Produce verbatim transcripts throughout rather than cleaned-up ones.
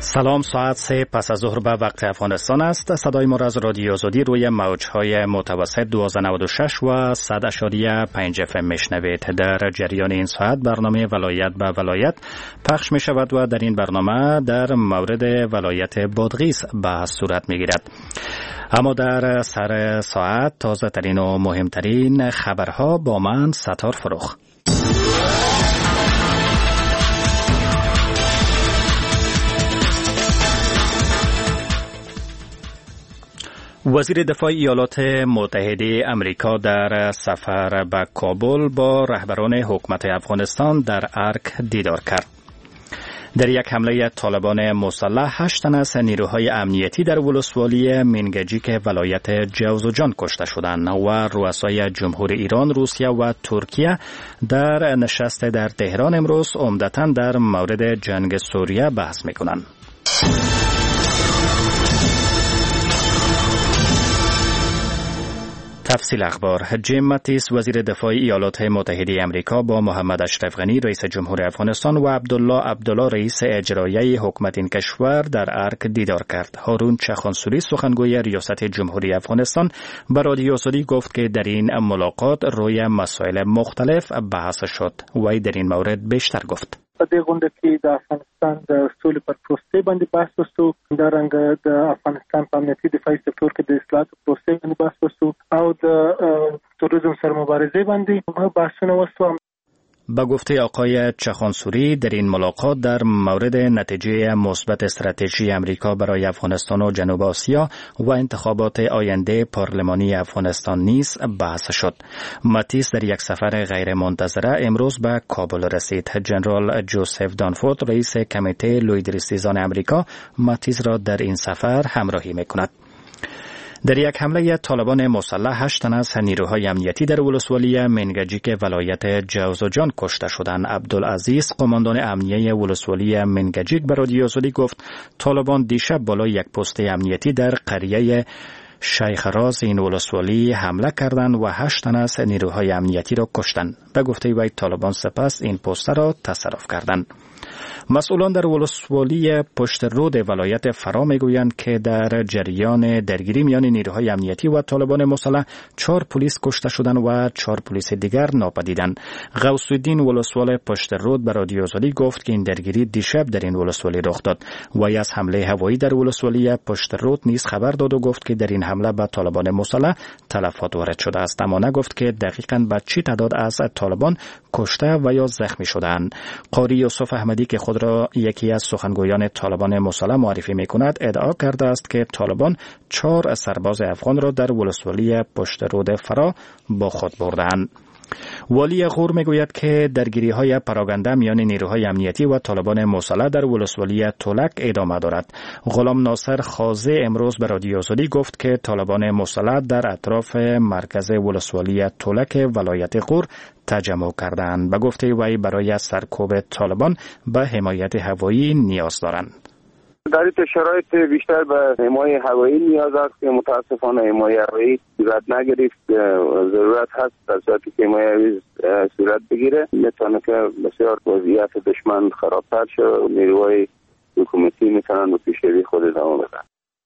سلام، ساعت سه پس از ظهر به وقت افغانستان است. صدای ما را از رادیو آزادی روی موج‌های متوسط دویست و نود و شش و صد اشاریه پنج اف ام میشنوید. در جریان این ساعت برنامه ولایت به ولایت پخش می شود و در این برنامه در مورد ولایت بادغیس بحث صورت می گیرد. اما در سر ساعت تازه ترین و مهمترین خبرها با من ستار فروخ. وزیر دفاع ایالات متحده امریکا در سفر به کابل با رهبران حکومت افغانستان در ارک دیدار کرد. در یک حمله طالبان مسلح هشت تن از نیروهای امنیتی در ولسوالی منگجیک ولایت جوزجان کشته شدند و رؤسای جمهور ایران، روسیه و ترکیه در نشست در تهران امروز عمدتاً در مورد جنگ سوریه بحث می‌کنند. تفصیل اخبار. جیم ماتیس وزیر دفاع ایالات متحده امریکا با محمد اشرف غنی رئیس جمهور افغانستان و عبدالله عبدالله رئیس اجرایی حکومت این کشور در ارک دیدار کرد. هارون چخانسوری سخنگوی ریاست جمهوری افغانستان به رادیو آزادی گفت که در این ملاقات روی مسائل مختلف بحث شد. وی در این مورد بیشتر گفت. په دې غونډه کې د افغانستان د سولې پر پروسې باندې بحث وشو، همدارنګه د افغانستان په امنیتي دفاعي سکتور کې د اصلاحاتو پروسې باندې بحث وشو او د توریزم سره مبارزې باندې بحثونه وشو. با گفته آقای چخانسوری در این ملاقات در مورد نتیجه مثبت استراتژی امریکا برای افغانستان و جنوب آسیا و انتخابات آینده پارلمانی افغانستان نیز بحث شد. ماتیس در یک سفر غیر منتظره امروز به کابل رسید. جنرال جوزف دانفورد رئیس کمیته لویدریستیزان امریکا ماتیس را در این سفر همراهی می‌کند. در یک حمله طالبان مسلح هشت تن از نیروهای امنیتی در ولسوالی منگجیک ولایت جوزجان کشته شدند. عبدالعزیز قماندان امنیه ولسوالی منگجیک به رادیو آزادی گفت طالبان دیشب بالای یک پست امنیتی در قریه شیخ راز این ولسوالی حمله کردند و هشت تن از نیروهای امنیتی را کشتند. به گفته وی طالبان سپس این پست را تصرف کردند. مسئولان در ولسوالی پشت رود ولایت فرا میگویند که در جریان درگیری میان نیروهای امنیتی و طالبان مسلح چهار پلیس کشته شدند و چهار پلیس دیگر ناپدیدند. غوث الدین ولسوال پشت رود به رادیو آزادی گفت که این درگیری دیشب در این ولسوالی رخ داد. وی از حمله هوایی در ولسوالی پشت رود نیز خبر داد و گفت که در این حمله به طالبان مسلح تلفات وارد شده است، اما نگفت که دقیقاً به چه تعداد از طالبان کشته و یا زخمی شدند. قاری یوسف احمدی که خود را یکی از سخنگویان طالبان مسلح معرفی می‌کند ادعا کرده است که طالبان چهار سرباز افغان را در ولسوالی پشت رود فرا با خود بردند. والی غور میگوید که درگیری‌های پراگنده میان نیروهای امنیتی و طالبان مسلح در ولسوالی تولک ادامه دارد. غلام ناصر خازه امروز به رادیو آزادی گفت که طالبان مسلح در اطراف مرکز ولسوالی تولک ولایت غور تجمع کردند. به گفته وی برای سرکوب طالبان به حمایت هوایی نیاز دارند. در این شرایط بیشتر به حمایت هوایی نیاز است که متاسفانه حمایت هوایی صورت نگرفت. ضرورت هست در صورتی که حمایت هوایی صورت بگیره میتونه که بسیار وضعیت دشمن خرابتر شه، نیروهای حکومتی میتونن به پیشروی خود ادامه بدن.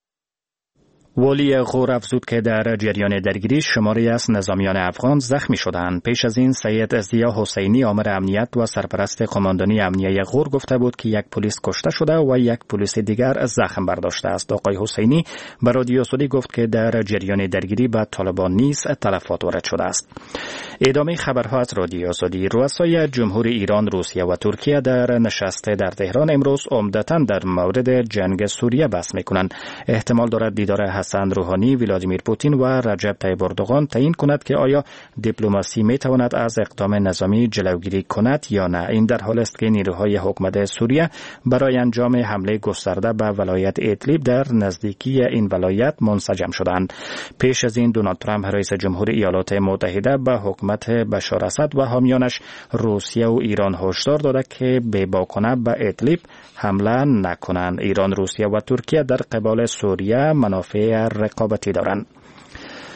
والی غور افزود که در جریان درگیری شماری از نظامیان افغان زخمی شدند. پیش از این سید ضیا حسینی آمر امنیت و سرپرست قماندانی امنیه غور گفته بود که یک پلیس کشته شده و یک پلیس دیگر زخم برداشته است. آقای حسینی به رادیو آزادی گفت که در جریان درگیری به طالبان نیز تلفات وارد شده است. ادامه خبرها از رادیو آزادی. رؤسای جمهور ایران، روسیه و ترکیه در نشست در تهران امروز عمدتاً در مورد جنگ سوریه بحث می‌کنند. احتمال دارد دیدار حسن روحانی، ولادیمیر پوتین و رجب طیب اردوغان تعیین کند که آیا دیپلماسی میتواند از اقدام نظامی جلوگیری کند یا نه. این در حالی است که نیروهای حکومت سوریه برای انجام حمله گسترده به ولایت ادلیب در نزدیکی این ولایت منسجم شدند. پیش از این دونالد ترامپ رئیس جمهور ایالات متحده به حکومت بشار اسد و حامیانش روسیه و ایران هشدار داده که بی‌باکانه به ادلیب حمله نکنند. ایران، روسیه و ترکیه در قبال سوریه منافع رقابتی دارند.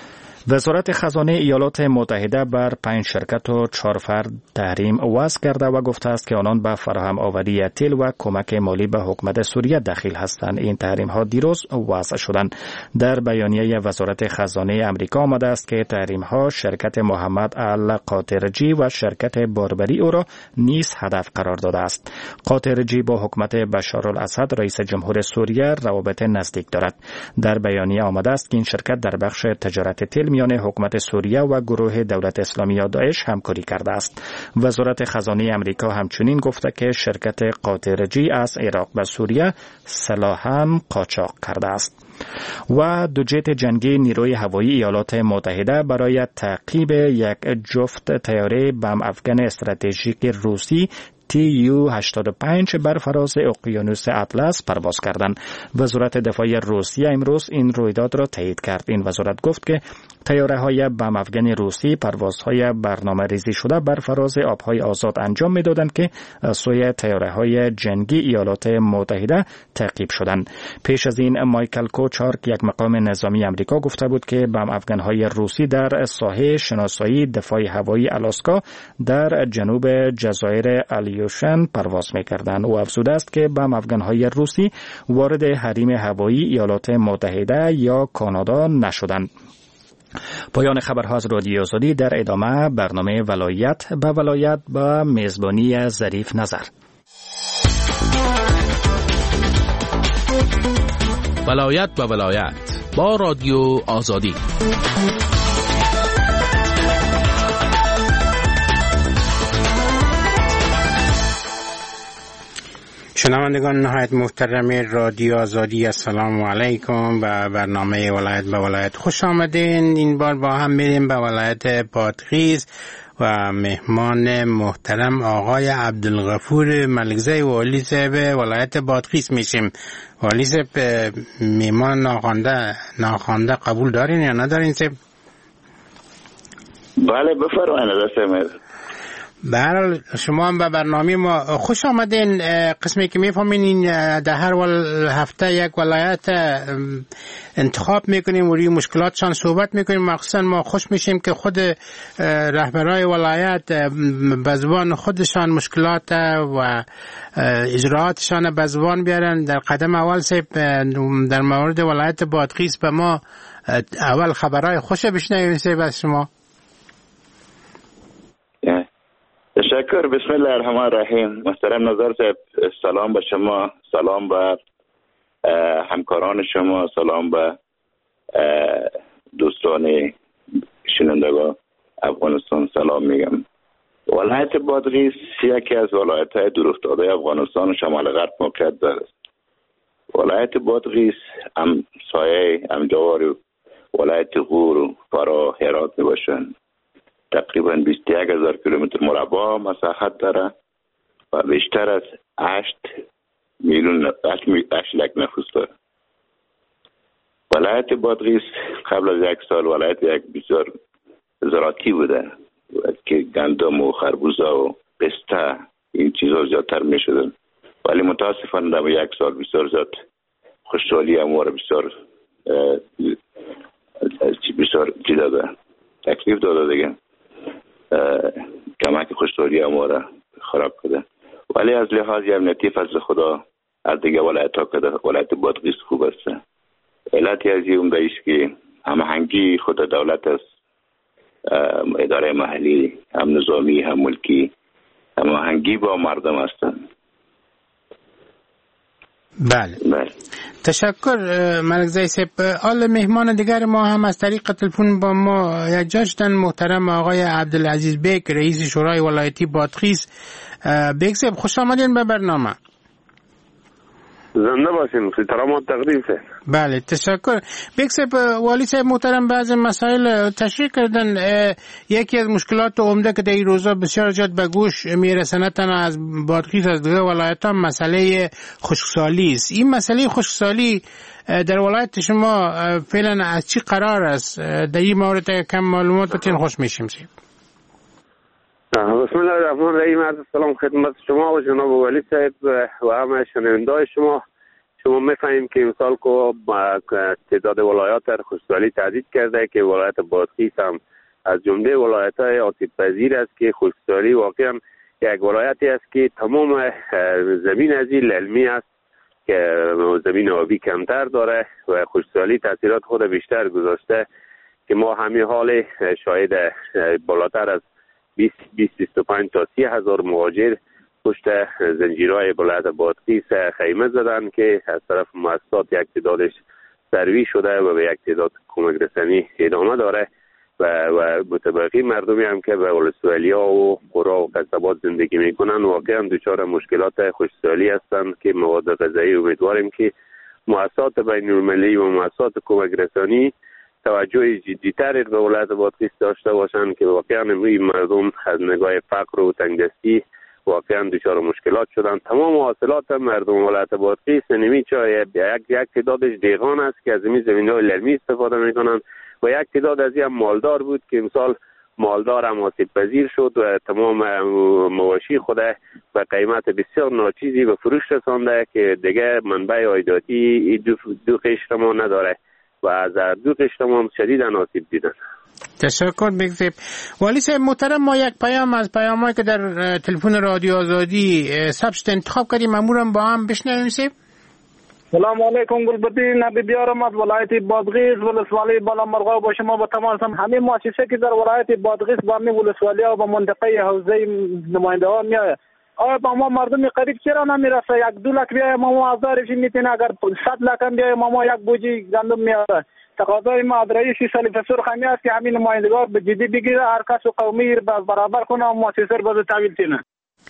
وزارت خزانه ایالات متحده بر پنج شرکت و چهار فرد تحریم وضع کرده و گفته است که آنان به فراهم آوری تیل و کمک مالی به حکومت سوریه دخیل هستند. این تحریم ها دیروز وضع شدند. در بیانیه وزارت خزانه امریکا آمده است که تحریم ها شرکت محمد القاطرجی و شرکت باربری او را نیز هدف قرار داده است. قاطرجی با حکومت بشار الاسد رئیس جمهور سوریه روابط نزدیک دارد. در بیانیه آمده است که این شرکت در بخش تجارت تیل میان حکومت سوریه و گروه دولت اسلامی یا داعش همکاری کرده است. وزارت خزانه امریکا همچنین گفته که شرکت قاطرجی از عراق و سوریه سلاح هم قاچاق کرده است. و دو جت جنگی نیروی هوایی ایالات متحده برای تعقیب یک جفت طیاره بم افغان استراتژیک روسی تی یو هشتاد و پنج بر فراز اقیانوس اطلس پرواز کردند. وزارت دفاع روسیه امروز این رویداد را تایید کرد. این وزارت گفت که طیاره‌های بم افغان روسی پروازهای برنامه‌ریزی شده بر فراز آب‌های آزاد انجام می‌دادند که سوی طیاره‌های جنگی ایالات متحده تعقیب شدند. پیش از این مایکل کوچارک یک مقام نظامی آمریکا گفته بود که بم افغان‌های روسی در ساحه شناسایی دفاع هوایی آلاسکا در جنوب جزایر الیوشن پرواز می‌کردند. او افزوده است که بم افغان‌های روسی وارد حریم هوایی ایالات متحده یا کانادا نشدند. پایان خبرها از رادیو آزادی. در ادامه برنامه ولایت به ولایت با میزبانی ظریف نظر. ولایت به ولایت با رادیو آزادی. شنوندگان نهایت محترم رادیو آزادی، السلام علیکم. به برنامه ولایت به ولایت خوش آمدین. این بار با هم میریم به ولایت بادغیس و مهمان محترم آقای عبدالغفور ملکزی والی صاحب ولایت بادغیس میشیم. والی صاحب مهمان ناخوانده ناخوانده قبول دارین یا ندارین صاحب؟ بله بفرمایید دستم. به هر حال شما هم به برنامه ما خوش آمدین. قسمی که میفهمین این در هر هفته یک ولایت انتخاب میکنیم و روی مشکلاتشان صحبت میکنیم. مخصوصا ما خوش میشیم که خود رهبرای ولایت به زبان خودشان مشکلات و اجراعاتشان به زبان بیارن. در قدم اول سیب در مورد ولایت بادغیس به ما اول خبرهای خوش بشنویم سیب از شما. تشکر. بسم الله الرحمن الرحیم. محترم نظر صاحب، سلام به شما، سلام به همکاران شما، سلام به دوستان شنوندگان افغانستان سلام میگم. ولایت بادغیس یکی از ولایت‌های دورافتاده افغانستان و شمال غرب موقعیت دارد. ولایت بادغیس هم سایه همجوار ولایت غور و فرا هرات میباشند. تقریبا بیست و یک هزار کیلومتر مربع مساحت داره و بیشتر از هشت میلیون هشت لک نفوس داره. ولایت بادغیس قبل از یک سال ولایت یک بسیار زراعتی بوده که گندم و خربوزه و پسته این چیزا زیادتر می شدن، ولی متاسفانه در یک سال بسیار زیاد خشکسالی امور بسیار بسیار چی داده تکلیف داده دیگه، کمک خشکسالی امور خراب کرده. ولی از لحاظ امنیتی فضل خدا از دیگه ولایت ها کده ولایت بادغیس خوب است. علتی از این عمده است که هماهنگی خود دولت است، اداره محلی هم نظامی هم ملکی هماهنگی با مردم هستند. بله. بله تشکر ملکزی صاحب. حال مهمان دیگر ما هم از طریق تلفن با ما یک جا شدن، محترم آقای عبدالعزیز بیگ رئیس شورای ولایتی بادغیس. بیگ صاحب خوش آمدین به برنامه. زنده باشین، خیلی تقدیم شد. بله تشکر. بیگ صاحب، والی صاحب محترم بعض مسائل تشریح کردن. یکی از مشکلات عمده که در این روزا بسیار زیاد به گوش میرسه تنها از بادغیس از دیگر ولایت ها مسئله خشکسالی است. این مسئله خشکسالی در ولایت شما فعلا از چی قرار است؟ در این مورد کم معلومات بتین خوش میشیم. بسم الله الرحمن الرحیم. عرض سلام خدمت شما و جناب والی صاحب و همه شنونده‌های شما. شما میفهمیم که امسال که تعداد ولایات در خشکسالی تهدید کرده که ولایت بادغیس هم از جمله ولایت‌های آسیب پذیر است که خشکسالی واقعا یک ولایتی است که تمام زمین از این للمی است که زمین آبی کمتر داره و خشکسالی تاثیرات خود بیشتر گذاشته که ما همین حال شاید بالاتر از بیست بیست و پنج تا سی هزار مهاجر پشت زنجیرهای ولایت بادغیس خیمه زدن که از طرف مؤسسات یک تعدادش سروی شده و به یک تعداد کمک رسانی ادامه داره و و متبقی مردمی هم که به ولسوالیا و قرا و قصبات زندگی میکنن واقعا دچار مشکلات خشکسالی هستند که مواد غذایی امیدواریم که مؤسسات بین المللی و مؤسسات کمک رسانی توجه جدی‌تر به ولایت بادغیس داشته باشند که واقعا این مردم از نگاه فقر و تنگدستی واقعا دچار مشکلات شدن. تمام حاصلات مردم ولایت بادغیس نمی چای یک یک تعدادش دیغان است که از این زمین‌های للمی استفاده میکنن و یک تعداد از این مالدار بود که امسال مالدار هم آسیب پذیر شد و تمام مواشی خود به قیمت بسیار ناچیزی به فروش رسانده که دیگه منبع عایداتی دو, دو قشر ما نداره و از دو قشر ما شدیداً آسیب دیدن. تشکر بگذاریم. والی صاحب محترم، ما یک پیام از پیامایی که در تلفن رادیو آزادی ثبت انتخاب کردیم مامورم با هم بشنویم. صاحب سلام علیکم. گلبدین نبی بیارم از ولایت بادغیس ولسوالی بالامرغاب با شما با تمام همه مؤسسه که در ولایت بادغیس با همه ولسوالی و با منطقه حوزه نماینده ها میاد. آیا با ما مردم قریب چرا نمیرسه؟ یک دو لک بیای ما هزارش میتونه، اگر صد لک هم بیای ما یک بوجی گندم میاره. تقاضای ما از رئیس سلیف سرخمی است که همین نمایندگان به جدی بگیره، هر کس و قومی برابر کنه و مؤسسه رو باز تحویل کنه.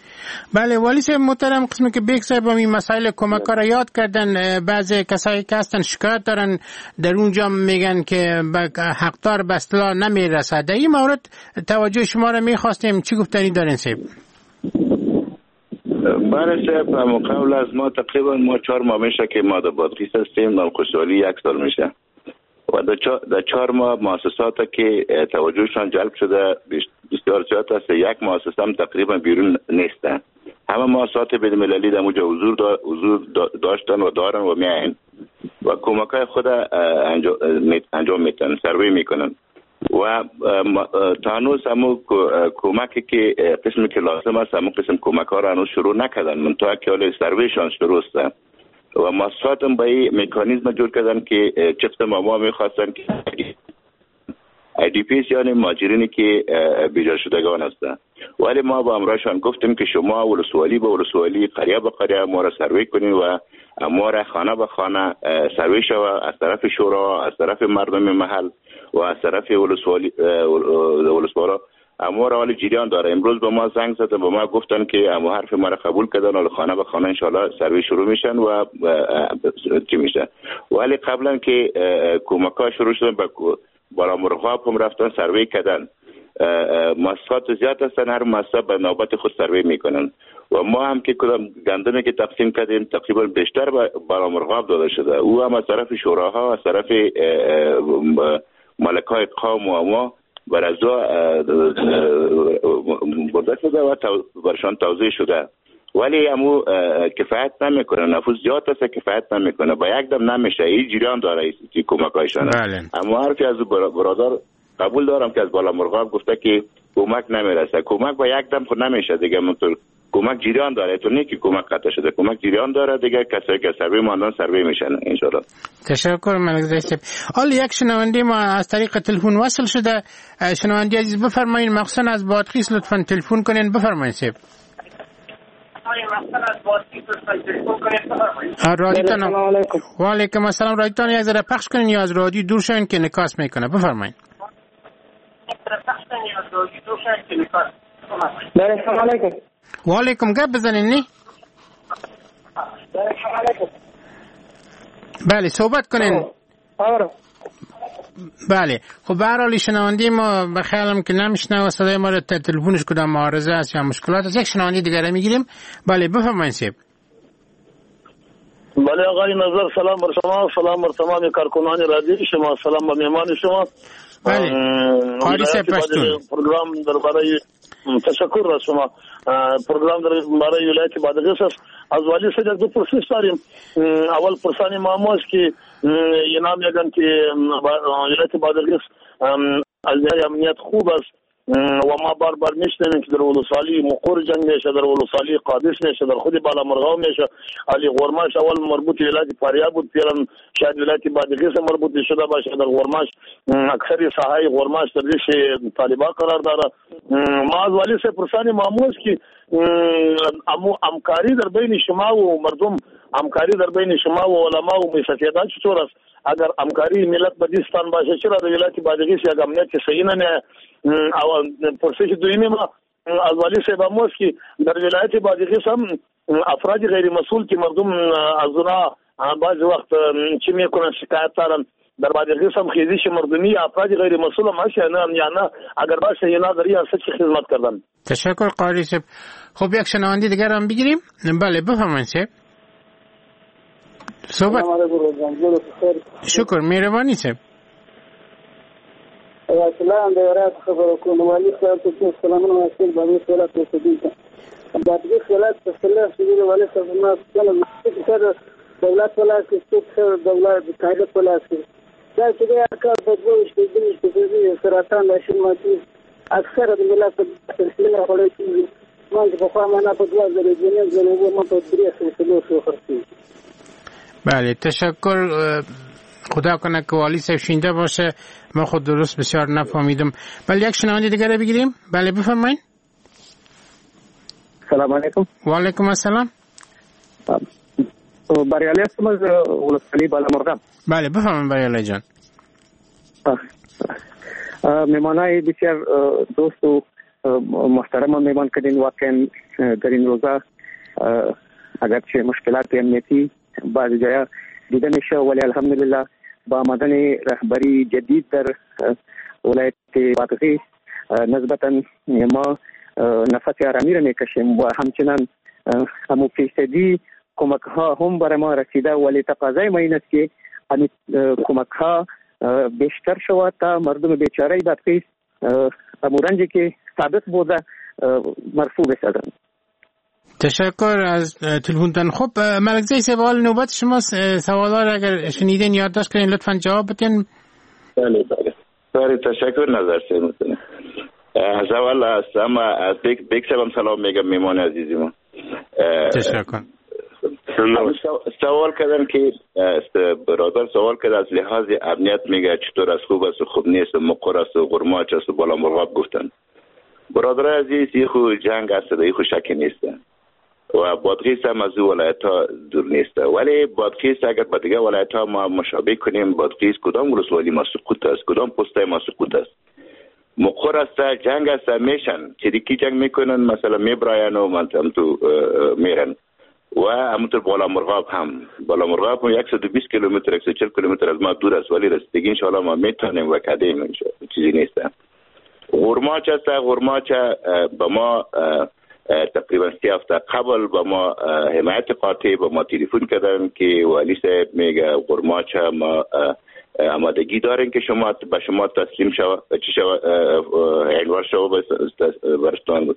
بله والی صاحب محترم، قسمی که بیگ صاحب این مسائل کمک ها را یاد کردن، بعضی کسایی که هستن شکایت دارن در اونجا میگن که حقدار به اصطلاح نمیرسه. در این مورد توجه شما را میخواستیم، چی گفتنی دارین صاحب؟ بله صاحب، قبل از ما تقریبا ما چهار ماه میشه که ما در بادغیس هستیم، نالخشکسالی یک سال میشه و در چهار ماه مؤسسات که توجهشان جلب شده بسیار زیاد است. یک مؤسسه هم تقریبا بیرون نیستن. همه مؤسسات بین المللی در اونجا حضور دا حضور داشتن و دارن و میاین و کمکای خود انجام میتن، سروی میکنن و تا هنوز همون کمکی که قسمی که لازم است همون قسم کمک ها را هنوز شروع نکردن، منطقه که حال سرویشان شروع است و مؤسسات هم با این مکانیزم جور کردن که چفت ما میخواستن که ای دی پیس یعنی مهاجرینی که بیجا شدگان هستن، ولی ما با امرایشان گفتیم که شما ولسوالی به ولسوالی، قریه به قریه ما را سروی کنید و ما را خانه به خانه سروی شود از طرف شورا، از طرف مردم محل و از طرف ولسوالی ولسوالا. اما را ولی جریان داره. امروز به ما زنگ زدن، به ما گفتن که اما حرف ما را قبول کردن و خانه به خانه انشالله سروی شروع میشن و چی میشه. ولی قبلا که کمک ها شروع شدن به بالامرغاب هم رفتن سروی کردن. مؤسسات زیاد هستن، هر مؤسسه به نوبت خود سروی میکنن و ما هم که کدام گندمی که تقسیم کردیم تقریبا بیشتر به بالامرغاب داده شده. او هم از طرف شوراها، از طرف ملکای قوم و ما بر از برده شده و برشان توضیح شده، ولی همو کفایت نمیکنه. نفوذ زیاد است، کفایت نمیکنه، با یک دم نمیشه. این جریان داره که کمک هایشانه. اما حرفی از برادر قبول دارم که از بالامرغاب گفته که کمک نمیرسه. کمک با یک دم خود نمیشه دیگه، منطور کمک جریان داره. تو نه که کمک قطع شده، کمک جریان داره دیگه. کسایی که سروی ماندن سروی میشن ان شاء الله. تشکر ملک زاده صاحب. حالا یک شنونده ما از طریق تلفن وصل شده. شنونده عزیز بفرمایید، مخصوصا از بادغیس لطفا تلفن کنین. بفرمایید صاحب. رادیوتان و علیکم السلام. رادیوتان یک ذره پخش کنین یا از رادیو دور شوین که نکاس میکنه. بفرمایید. بله سلام علیکم. و علیکم. گپ بزنین نی؟ بله صحبت کنین. آره. بله خب به هر حال شنونده ما به خیالم که نمیشنوه صدای ما رو، تلفنش کدام معارضه است یا مشکلات است. یک شنونده دیگر رو میگیریم. بله بفرمایید صاحب. بله آقای نظر، سلام بر شما، سلام بر تمام کارکنان رادیو شما، سلام بر مهمان شما. بله قاری صاحب پشتون پروگرام درباره تشکر از شما. پروگرام در برای ولایت بادغیس است. از والی صاحب دو پرسش داریم. اول پرسانی ما است که اینا میگن که ولایت بادغیس از امنیت خوب است و ما بار بار میشنویم که در ولسوالی مقر جنگ میشه، در ولسوالی قادس میشه، در خود بالامرغاب میشه. علی غرماش اول مربوط ولایت فاریاب بود، پیران شاید ولایت بادغیس مربوط شده باشه. در غرماش اکثر ساحه غرماش در ریش طالبان قرار داره. ما از والی سے پرسانی معمول که همکاری در بین شما و مردم، همکاری در بین شما و علما و مستفیدان چطور است؟ اگر همکاری ملت بدیستان باشه چرا در ولایت بادغیس یک امنیت صحیح نه؟ او پرسش دویمی ما از والی صاحب اموز که در ولایت بادغیس هم افراد غیر مسئول که مردم از اونا بعضی وقت چی میکنن شکایت دارن، در بادغیس هم خیزش مردمی افراد غیر مسئول هم هست یا نه؟ اگر باشه اینا در این چه خدمت کردن؟ تشکر قاری صاحب. خب یک شنونده دیگر هم بگیریم. بله بفرمایید صاحب. صحبت. شکر مهربانی صاحب. سلام دیارات خبر کوم والی صاحب ته سلامونه واسل باندې سوالات وسدي دا دغه سوالات په سلام سره والی صاحب ما څنګه چې دولت ولا چې څو دولت د قاعده ولا چې دا چې دا کار په دوه شپږ شپږ سرطان نشي ماتي اکثر د ملت په سلسله وړي چې ما په خوا معنا په دوه زره جنې زره ما په درې سلسله شو خرڅي. بله تشکر. خدا کنه که والی صاحب شینده باشه، ما خود درست بسیار نفهمیدم. بله یک شنونده دیگر بگیریم. بله بفرمایید. سلام علیکم. و علیکم السلام. بریالی هستم از ولسوالی بالامرغاب. بله بفرمایید بریالی جان. مهمانای بسیار دوست و محترم مهمان کردین. واقعا در این روزا اگرچه مشکلات امنیتی بعضی جایا دیده میشه ولی الحمدلله با آمدن رهبری جدید در ولایت بادغیس نسبتا ما نفس آرامی را میکشیم و همچنان همو فیصدی کمک ها هم برای ما رسیده ولی تقاضای ما این است که همین کمک ها بیشتر شود تا مردم بیچاره بادغیس همو رنجی که سابق بوده مرفوع بسازند. تشکر از تلفنتان. خب ملک زی سوال نوبت شماست. سوالا را اگر شنیدین یادداشت کنین لطفا جواب بدین. بله بله بله تشکر نظر سیم. از اول از اما از بیک بیک سلام سلام میگم میمان عزیزی ما. تشکر. سوال کردن که برادر سوال کرد از لحاظ امنیت میگه چطور از خوب است و خوب نیست و مقر است و غرماچ است و بالامرغاب گفتن. برادر عزیز یه خو جنگ است و یه خو شکی نیست و بادغیس هم از او ولایت ها دور نیست ولی بادغیس اگر با دیگه ولایت ها ما مشابه کنیم بادغیس کدام ولسوالی ما سقوط است، کدام پسته ما سقوط است، مقر است، جنگ است میشن چریکی جنگ میکنن مثلا میبراین و منطقه تو میرن و همونطور بالامرغاب هم بالامرغاب هم صد و بیست کیلومتر صد و چهل کیلومتر از ما دور است ولی رسیدگی انشاءالله ما میتونیم و کدیم چیزی نیست. غرماچ است، غرماچ با ما تقریبا سی هفته قبل با ما حمایت قاطع با ما تلفن کردن که والی صاحب میگه غرماچ ما آمادگی دارین که شما به شما تسلیم شود چی شود عنوان شود برستان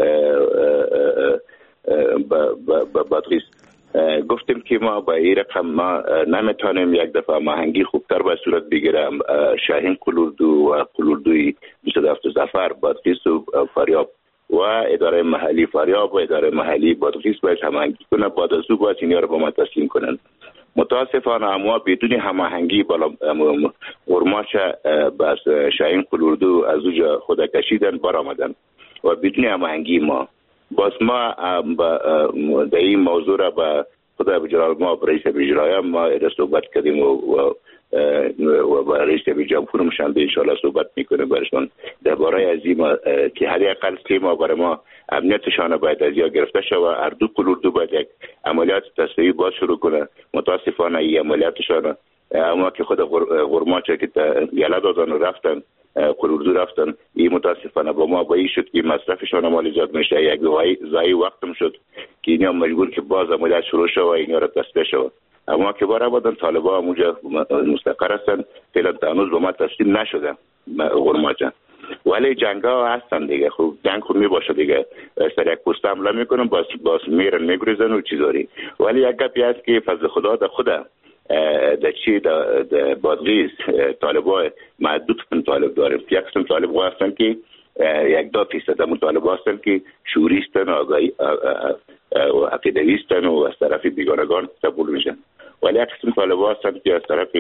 با بادغیس. گفتیم که ما با این رقم ما نمیتونیم یک دفعه ماهنگی خوبتر به صورت بگیرم. شاهین قلوردو و قلوردوی بیست و هفت زفر بادغیس و فاریاب و اداره محلی فاریاب و اداره محلی بادغیس باید هماهنگی کنه بعد از او باید اینها رو با ما تسلیم کنن. متاسفانه اما بدون هماهنگی بالا غرماچ بس شاهین قلوردو از اوجا خود کشیدن برآمدن و بدون هماهنگی ما باز ما در این موضوع را با خدا بجلال ما با رئیس اجرایی ما صحبت کردیم و و با رئیس جمهور مشنده انشاءالله صحبت میکنه برشان درباره از این که هر یک قلصی ما برای ما امنیتشان باید از یا گرفته شود. اردو قلوردو باید یک عملیات تصفیه‌ای باز شروع کنه. متاسفانه این عملیاتشان اما که خود غرماچه که یلا دادن و رفتن قلوردو رفتن این متاسفانه با ما با این شد که مصرفشان مالی زیاد میشه یک زایی وقتم شد که اینا مجبور که باز عملیات شروع شد و اینا را تصفیه شد. اما که بار آمدن طالبا اونجا مستقر هستن فعلا هنوز با ما تسلیم نشدن غرماچه ولی ولی جنگ ها هستن دیگه. خب جنگ خود می باشه دیگه، سر یک پست حمله میکنن باز باز میرن میگریزن و چیزاری. ولی یک گپی هست که فضل خدا در خود در چی در بادغیس طالبای معدود من طالب داریم. یک قسم طالب هستن که یک دو فیصد مطالب هستن که شوریستن و آگاهی و عقیدویستن و از طرف بیگانگان قبول میشن. ولی یک قسم طالب هستن که از طرف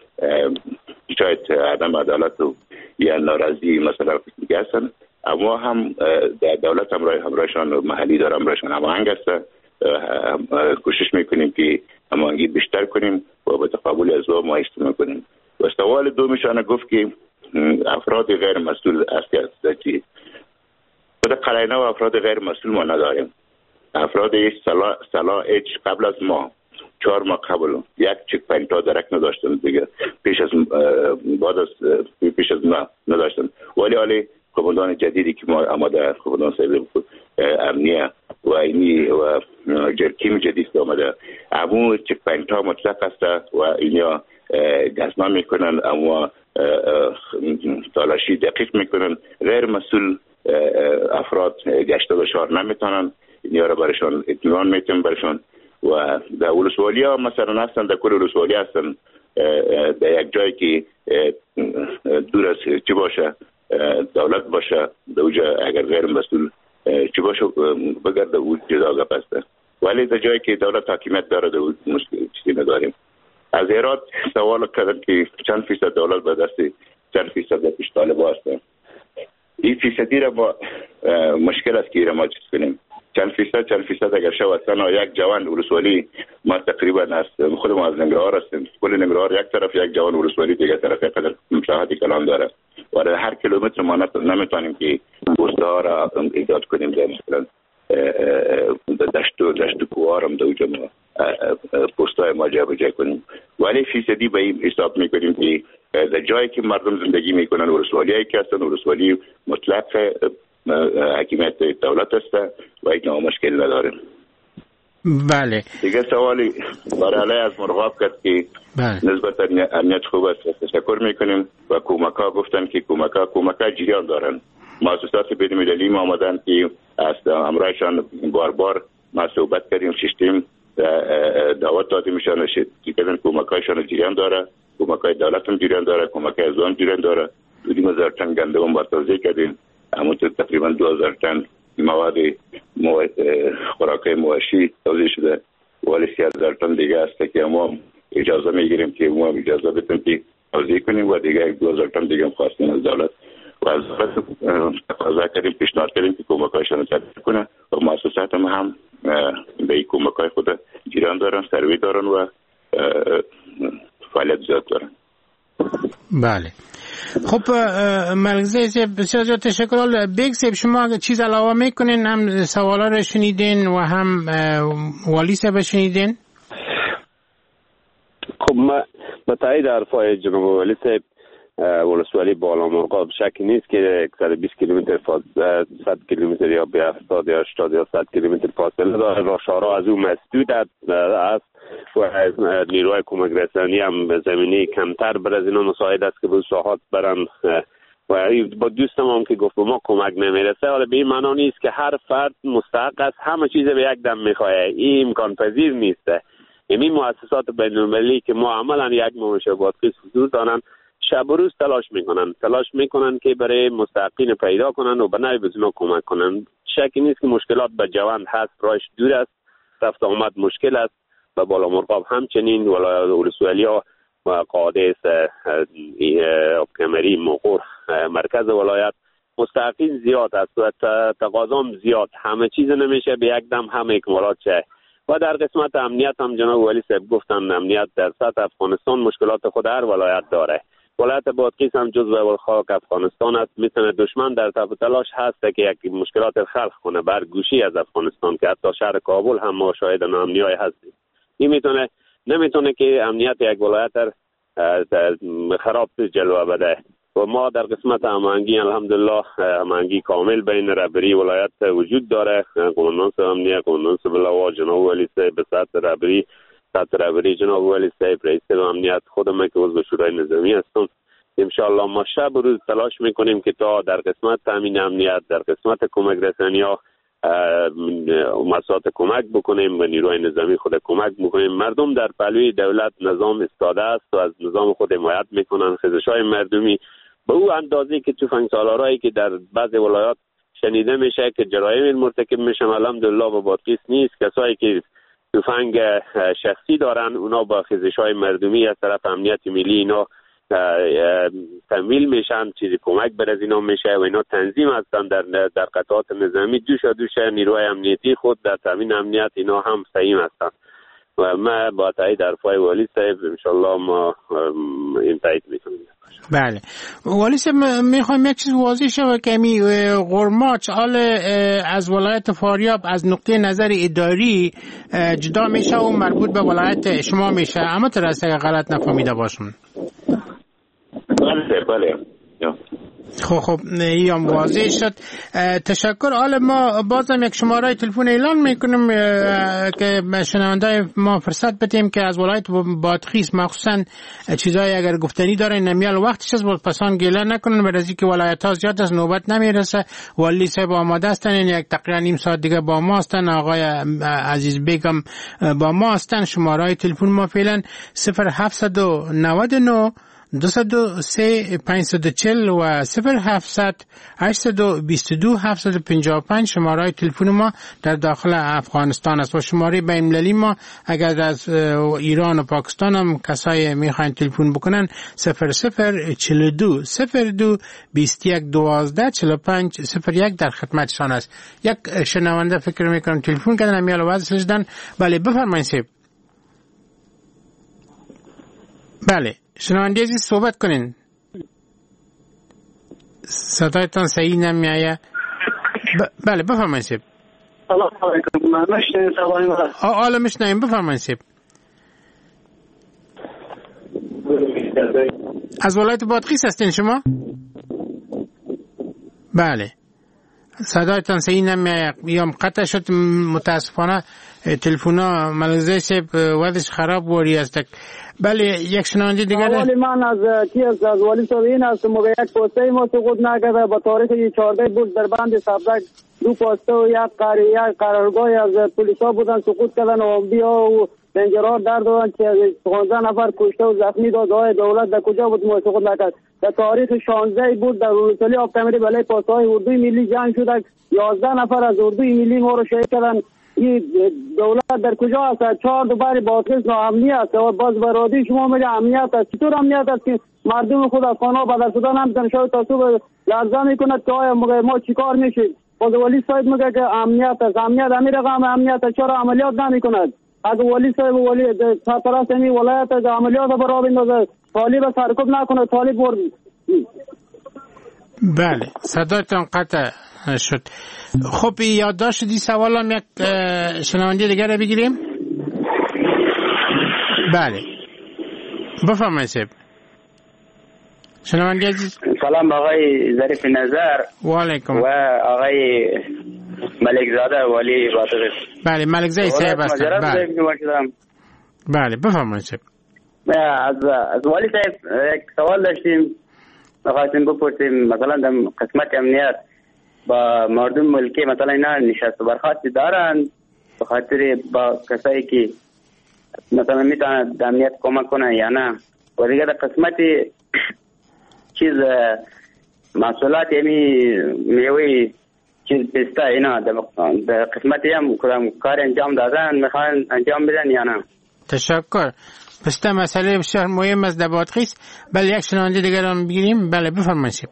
شاید عدم عدالت و یا ناراضی مثلا دیگه هستن، اما هم در دولت همراه همراهشان و محلی دارم همراهشان هماهنگ هستن. کوشش میکنیم که هماهنگی بیشتر کنیم و به تقابل از ما استفاده کنیم. و سوال دومشان گفت که افراد غیر مسئول اساسی خود قرینه و افراد غیر مسئول ما نداریم. افراد سلا سلا اچ قبل از ما چهار ماه قبل یک چک پنج تا درک نداشتن دیگه، پیش از بعد از پیش از ما نداشتن. ولی حالی قومندان جدیدی که ما آماده قومندان سیل امنیه و اینی و جرکیم جدید آمده، امو چک پنج تا مطلق است و اینا گزمان میکنن، اما تالاشی دقیق میکنن. غیر مسئول افراد گشته به شهر نمیتونن، اینا را برشان اطمینان میتونن برشان. و در ولسوالی ها مثلا هستن، در کل ولسوالی هستن در یک جایی که دور از چی باشه دولت باشه، در اونجا اگر غیر مسئول چی باشه بگرده او جدا گپ است. ولی در جایی که دولت حاکمیت داره در اون مشکل چیزی نداریم. از هرات سوال کردن که چند فیصد دولت به دست چند فیصد پیش طالبا هستن. این فیصدی را ما مشکل است که ما چیز کنیم. چند فیصد چند فیصد اگر شود تنها یک جوان ولسوالی، ما تقریبا است خود ما از ننگرهار هستیم، کل ننگرهار یک طرف یک جوان ولسوالی دیگه طرف قدر مساحتی کلان داره و در هر کیلومتر ما نمیتونیم که پوسته ها را ایجاد کنیم. در مثلا دشت و دشت و کوهار هم در اونجا ما پوسته های ما جا بجا کنیم. ولی فیصدی به این حساب میکنیم که در جایی که مردم زندگی میکنن ولسوالی هایی که هستن، ولسوالی مطلق حکیمیت دولت است و یک نوع مشکل نداریم. بله. دیگه سوالی برای علی از مرغاب کرد که بله. نسبت امنیت خوب است، تشکر میکنیم. و کمک ها گفتن که کمک ها کمک ها جریان دارن. مؤسسات بین المللی ما آمدن که از همراهشان بار بار ما صحبت کردیم، ششتیم دعوت داده میشن که کمک هایشان جریان داره، کمک های دولت هم جریان داره، کمک های ازوان جریان داره. دو هزار تن گندم با توزیع کردیم، همونطور تقریبا دو هزار تن مواد خوراکای مواشی توزیع شده. ولی سی هزار تن دیگه است که ما اجازه میگیریم که ما اجازه بدیم که توزیع کنیم و دیگه دو هزار تن دیگه خواستیم از دولت و از دولت تقاضا کردیم، پیشنهاد کردیم که کمک‌هایشان تدبیر کنه و مؤسسات هم هم به این کمک‌های خود جریان دارن، سروی دارن و فعالیت زیاد دارن. بله. خب ملگزه بسیار زیاد تشکر. بیگ شما چیز علاوه میکنین؟ هم سوالا رو شنیدین و هم والی صاحب شنیدین؟ خب ما به تایید حرفای جناب والی صاحب، ولسوالی بالا مرغاب شک نیست که صد و بیست کیلومتر فاصله، صد کیلومتر یا به هفتاد یا هشتاد یا صد کیلومتر فاصله داره. راهشارها از او مسدود است و نیروهای کمک رسانی هم به زمینه کمتر بر از اینا مساعد است که به ساحات برن. و با دوستم هم که گفت به ما کمک نمیرسه، حالا به این معنا نیست که هر فرد مستحق است همه چیز به یک دم میخواه. این امکان پذیر نیسته. این مؤسسات بین المللی که ما عملا یک ممشه بادغیس حضور دارن، شب و روز تلاش میکنن تلاش میکنن که برای مستحقین پیدا کنن و به نوعی به اونا کمک کنن. شکی نیست که مشکلات به جوان هست، راهش دور است، رفت آمد مشکل است. و بالا مرغاب همچنین ولسوالی ها و قادس، آبکمری، مغور، مرکز ولایت مستحقین زیاد است و تقاضام زیاد. همه چیز نمیشه به یک دم همه اکمالات شه. و در قسمت امنیت هم جناب ولی صاحب گفتن امنیت در سطح افغانستان مشکلات خود هر ولایت داره. ولایت بادغیس هم جزو خاک افغانستان است. میتونه دشمن در تب تلاش هست که یک مشکلات خلق کنه بر گوشی از افغانستان که حتی شهر کابل هم ما شاهد ناامنی‌های هستیم. این میتونه نمیتونه که امنیت یک ولایت خراب جلوه بده. و ما در قسمت هماهنگی الحمدلله هماهنگی کامل بین رهبری ولایت وجود داره. قماندان امنیت، قماندان سبلا و جناب ولی صاحب به سطح رهبری سطح رهبری جناب ولی صاحب رئیس امنیت، خودم که عضو شورای نظامی هستم، انشالله ما شب و روز تلاش میکنیم که تا در قسمت تامین امنیت، در قسمت کمک رسانی ها مساعات کمک بکنیم و نیروی نظامی خود کمک بکنیم. مردم در پهلوی دولت نظام استاده است و از نظام خود حمایت میکنن. خیزش‌های مردمی به او اندازه که تفنگ سالارایی که در بعض ولایات شنیده میشه که جرایم مرتکب میشن، الحمدلله و بادغیس نیست. کسایی که تفنگ شخصی دارن اونا با خیزش‌های مردمی از طرف امنیت ملی اینا تمویل میشن، چیزی کمک بر از اینا میشه و اینا تنظیم هستن در در قطعات نظامی. دوشا دوشا نیروهای امنیتی خود در تامین امنیت اینا هم سعیم هستن و ما با تایید حرفای والی صاحب انشالله ما این تایید میکنیم. بله والی صاحب میخوایم یک چیز واضح شود که می غرماچ حال از ولایت فاریاب از نقطه نظر اداری جدا میشه و مربوط به ولایت شما میشه، اما درسته که غلط نفهمیده باشم. بله بله خب خب این واضح شد. تشکر. حالا ما بازم یک شماره تلفن اعلان میکنیم که شنوندای ما فرصت بدیم که از ولایت بادغیس مخصوصا چیزایی اگر گفتنی داره نمیال وقتش از پسان گله نکنن، برای که ولایت ها زیاد از نوبت نمیرسه. والی صاحب آماده هستن، یک تقریبا نیم ساعت دیگه با ما هستن. آقای عزیز بیگم با ما هستن. شماره تلفن ما فعلا صفر هفت نه نه دویست و سه پانصد و چهل و صفر هفتصد هشتصد و بیست و دو هفتصد و پنجاه و پنج شماره تلفن ما در داخل افغانستان است و شماره بین المللی ما اگر از ایران و پاکستان هم کسای میخواین تلفن بکنن صفر صفر چهل و دو صفر دو بیست و یک دوازده چهل و پنج صفر یک در خدمتشان است. یک شنونده فکر میکنم تلفن کردن امیال واسه شدن. بله بفرمایید صاحب. بله شنونده عزیز صحبت کنین، صدایتان صحیح نمیآید. ب... بله بفرمایید صاحب. سلام علیکم. من مشنیم سوال ما حالا میشنیم. بفرمایید صاحب. از ولایت بادغیس هستین شما؟ بله صدایتان صحیح نمیآید یا قطع شد متاسفانه. تلفونا ملزه صاحب وضعش خراب وری است. بله یک شنونده دیگر. اولی من از کی از والی صاحب این است موقع یک پوسته ما سقوط نکرده با تاریخ چهارده بود در بند سبزک دو پوسته و یک قاری یک قرارگاه از پلیسا بودن سقوط کردن و بیا و پنجرار در دادن که پانزده نفر کشته و زخمی داد. های دولت در کجا بود ما سقوط نکرد؟ در تاریخ شانزده بود در روسلی آب کمری بله پوسته های اردوی ملی جنگ شده، یازده نفر از اردوی ملی ما رو شهید کردن. این دولت در کجا است؟ چهار دوباره بادغیس ناامنی است و باز برادی شما میگه امنیت است. چطور امنیت است که مردم خود افغانا بدر شدن هم تنشای تعصب لرزه میکند که آیا ما چیکار میشیم؟ باز ولی صاحب میگه که امنیت است. امنیت امیر رقم امنیت است، چرا عملیات نمیکند؟ اگه ولی صاحب ولی طرف می ولایت از عملیات برا بندازه طالب سرکوب نکنه طالب ور. بله صداتون قطع شد. خب یادداشت دی سوال هم یک شنونده دیگر رو بگیریم. بله بفرمایید صاحب. شنونده عزیز. سلام آقای ظریف نظر. و علیکم. و آقای ملک زاده والی بادغیس. بله ملک زاده صاحب هستن. بله بله بفرمایید صاحب. از از والی صاحب یک سوال داشتیم، می‌خواستیم بپرسیم مثلا در قسمت امنیت با مردم ملکی مثلا اینا نشست و برخاستی دارن به خاطر با کسایی که مثلا میتونن در امنیت کمک کنن یا نه؟ و دیگه در قسمت چیز محصولات یعنی میوه چیز پسته اینا در قسمتی هم کدام کار انجام دادن میخوان انجام بدن یا نه؟ تشکر. پسته مسئله بسیار مهم است در بادغیس. بله یک شنونده دیگر هم بگیریم. بله بفرمایید.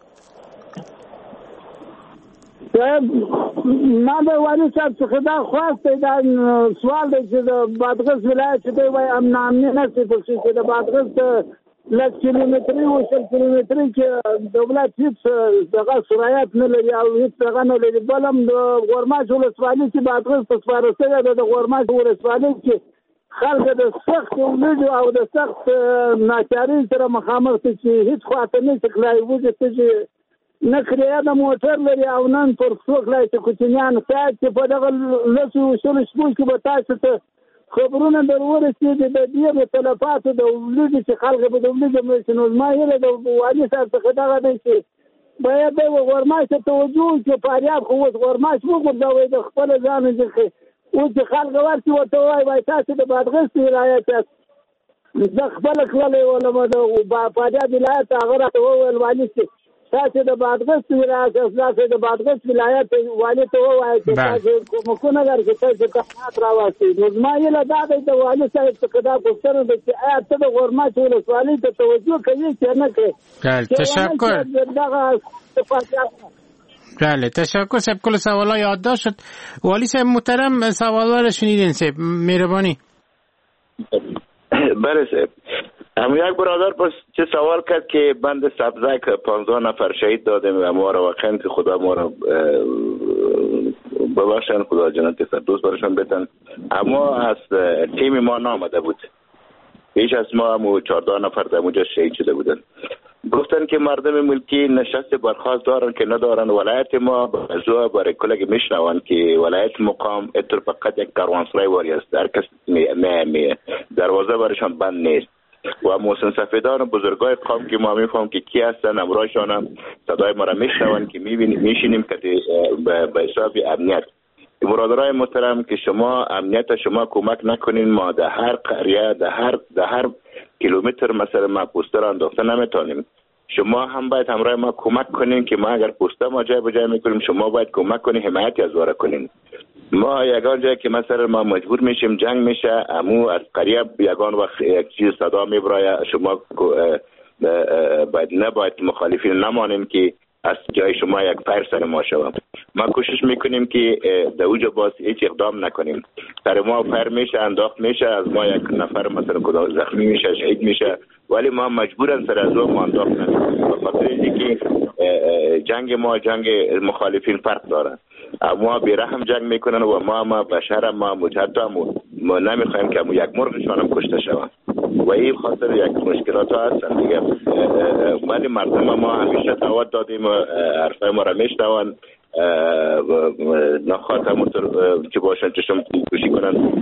من به ولی صاحب خدا خواست در سوال دی چې د بادغیس ولایت چې دی وای امن امنی نشي په چې د بادغیس لس کیلومتري او شل کیلومتري کې دولت هیڅ دغه سرایت نه لري او هیڅ دغه نه لري. بل هم د غورماچ ولسوالۍ چې بادغیس په سپارښتنه ده د غورماچ ولسوالۍ کې خلک د سخت ولیدو او د سخت ناچارۍ سره مخامخ دي چې هیڅ خواته نه شي تللی وځي چې نه کرایه د موټر لري او نن پر څوک لای چې کوچنیان ساعت چې په دغه لسو شلو شپو کې به تاسو ته خبرونه در ورسېدې د دې متلفاتو د ولیدې چې خلک به د ولیدې مړ شي. نو زما هیله د والي صاحب څخه دغه دی چې باید دی غورماش ته توجه وکړي. فاریاب خو اوس غورماش وغورځوئ د خپله ځانه چې اوس چې خلک ورشي ورته ووایي وایي تاسې د بادغیس ولایت یاست. زه خپله کړلی ولم د فاریاب ولایت هغه راته وویل والي چې تاسې د بادغیس ولایت یاست، تاسې د بادغیس ولایت والي ته ووایه چې تاسې کومکونه درکړي، تاسې تحقیقات راواستئ. نو زما هیله دا دی د والي صاحب څخه دا پوښتنه ده چې آیا ته د غورماش ولسوالۍ ته توجه کوي که نه کوي؟ تشکر. بله تشکر صاحب. کل سوالا یادداشت شد. والی صاحب محترم سوالا رو شنیدین صاحب، مهربانی. بله صاحب. هم یک برادر پس چه سوال کرد که بند سبزک پانزده نفر شهید دادیم و ما را واقعا که خدا ما را ببخشن، خدا جنت فردوس برشان بدن. اما از تیم ما نامده بود، بیش از ما هم چهارده نفر در اونجا شهید شده بودن. گفتن که مردم ملکی نشست برخواست دارن که ندارن. ولایت ما بزوها برای کلگی میشنوان که ولایت مقام اتر فقط یک کاروانسرای واری است، در کس می می دروازه برشان بند نیست و محسن سفیدان و بزرگای قوم که ما میفهم که کی هستن، امرایشان هم صدای ما را میشنوان که میبینیم میشینیم که به حساب امنیت. برادرای محترم که شما امنیت شما کمک نکنین، ما در هر قریه در هر در هر کیلومتر مثلا ما پوستر انداخته نمیتونیم. شما هم باید همراه ما کمک کنین که ما اگر پوستر ما جای به جای میکنیم شما باید کمک کنین، حمایتی از واره کنین. ما یگان جایی که مثلا ما مجبور میشیم جنگ میشه، امو از قریب یگان وقت یک چیز صدا میبرای، شما باید نباید مخالفین نمانیم که از جای شما یک فیر سر ما شوم. ما کوشش میکنیم که در اوجا باز هیچ اقدام نکنیم. سر ما فیر میشه، انداخت میشه، از ما یک نفر مثلا کدا زخمی میشه، شهید میشه، ولی ما مجبورن سر از ما انداخت نکنیم. بخاطر اینکه جنگ ما جنگ مخالفین فرق داره. ما بیرحم جنگ میکنن و ما ما بشر ما مجدد ما نمیخوایم که یک مرغشان هم کشته شوند و این خاطر یک مشکلات ها هستن دیگه. ولی مردم ما همیشه دعوت دادیم، حرفای ما را میشنون، نخواد همونطور که باشن چشم کوشی کنن.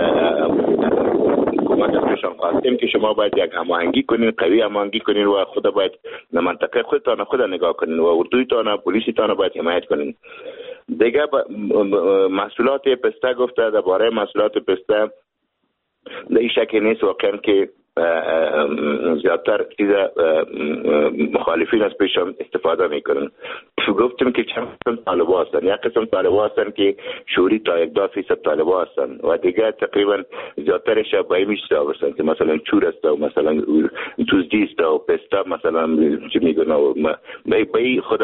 حکومت ازشان خواستیم که شما باید یک هماهنگی کنین، قوی هماهنگی کنین و خود باید منطقه خودتان خود نگاه کنین و اردویتان پلیسیتان باید حمایت کنین. دیگه محصولات پسته گفته، درباره محصولات پسته در این شکل نیست واقعا که زیادتر چیز مخالفین از پیشم استفاده میکنن. گفتیم که چند قسم طالبا هستن. یک قسم طالبا هستن که شوری تا یک دو فیصد طالبا هستن و دیگه تقریبا زیادترش باید میشته هستن که مثلا چور است و مثلا توزدی است و پسته مثلا چی میگن بای بای خود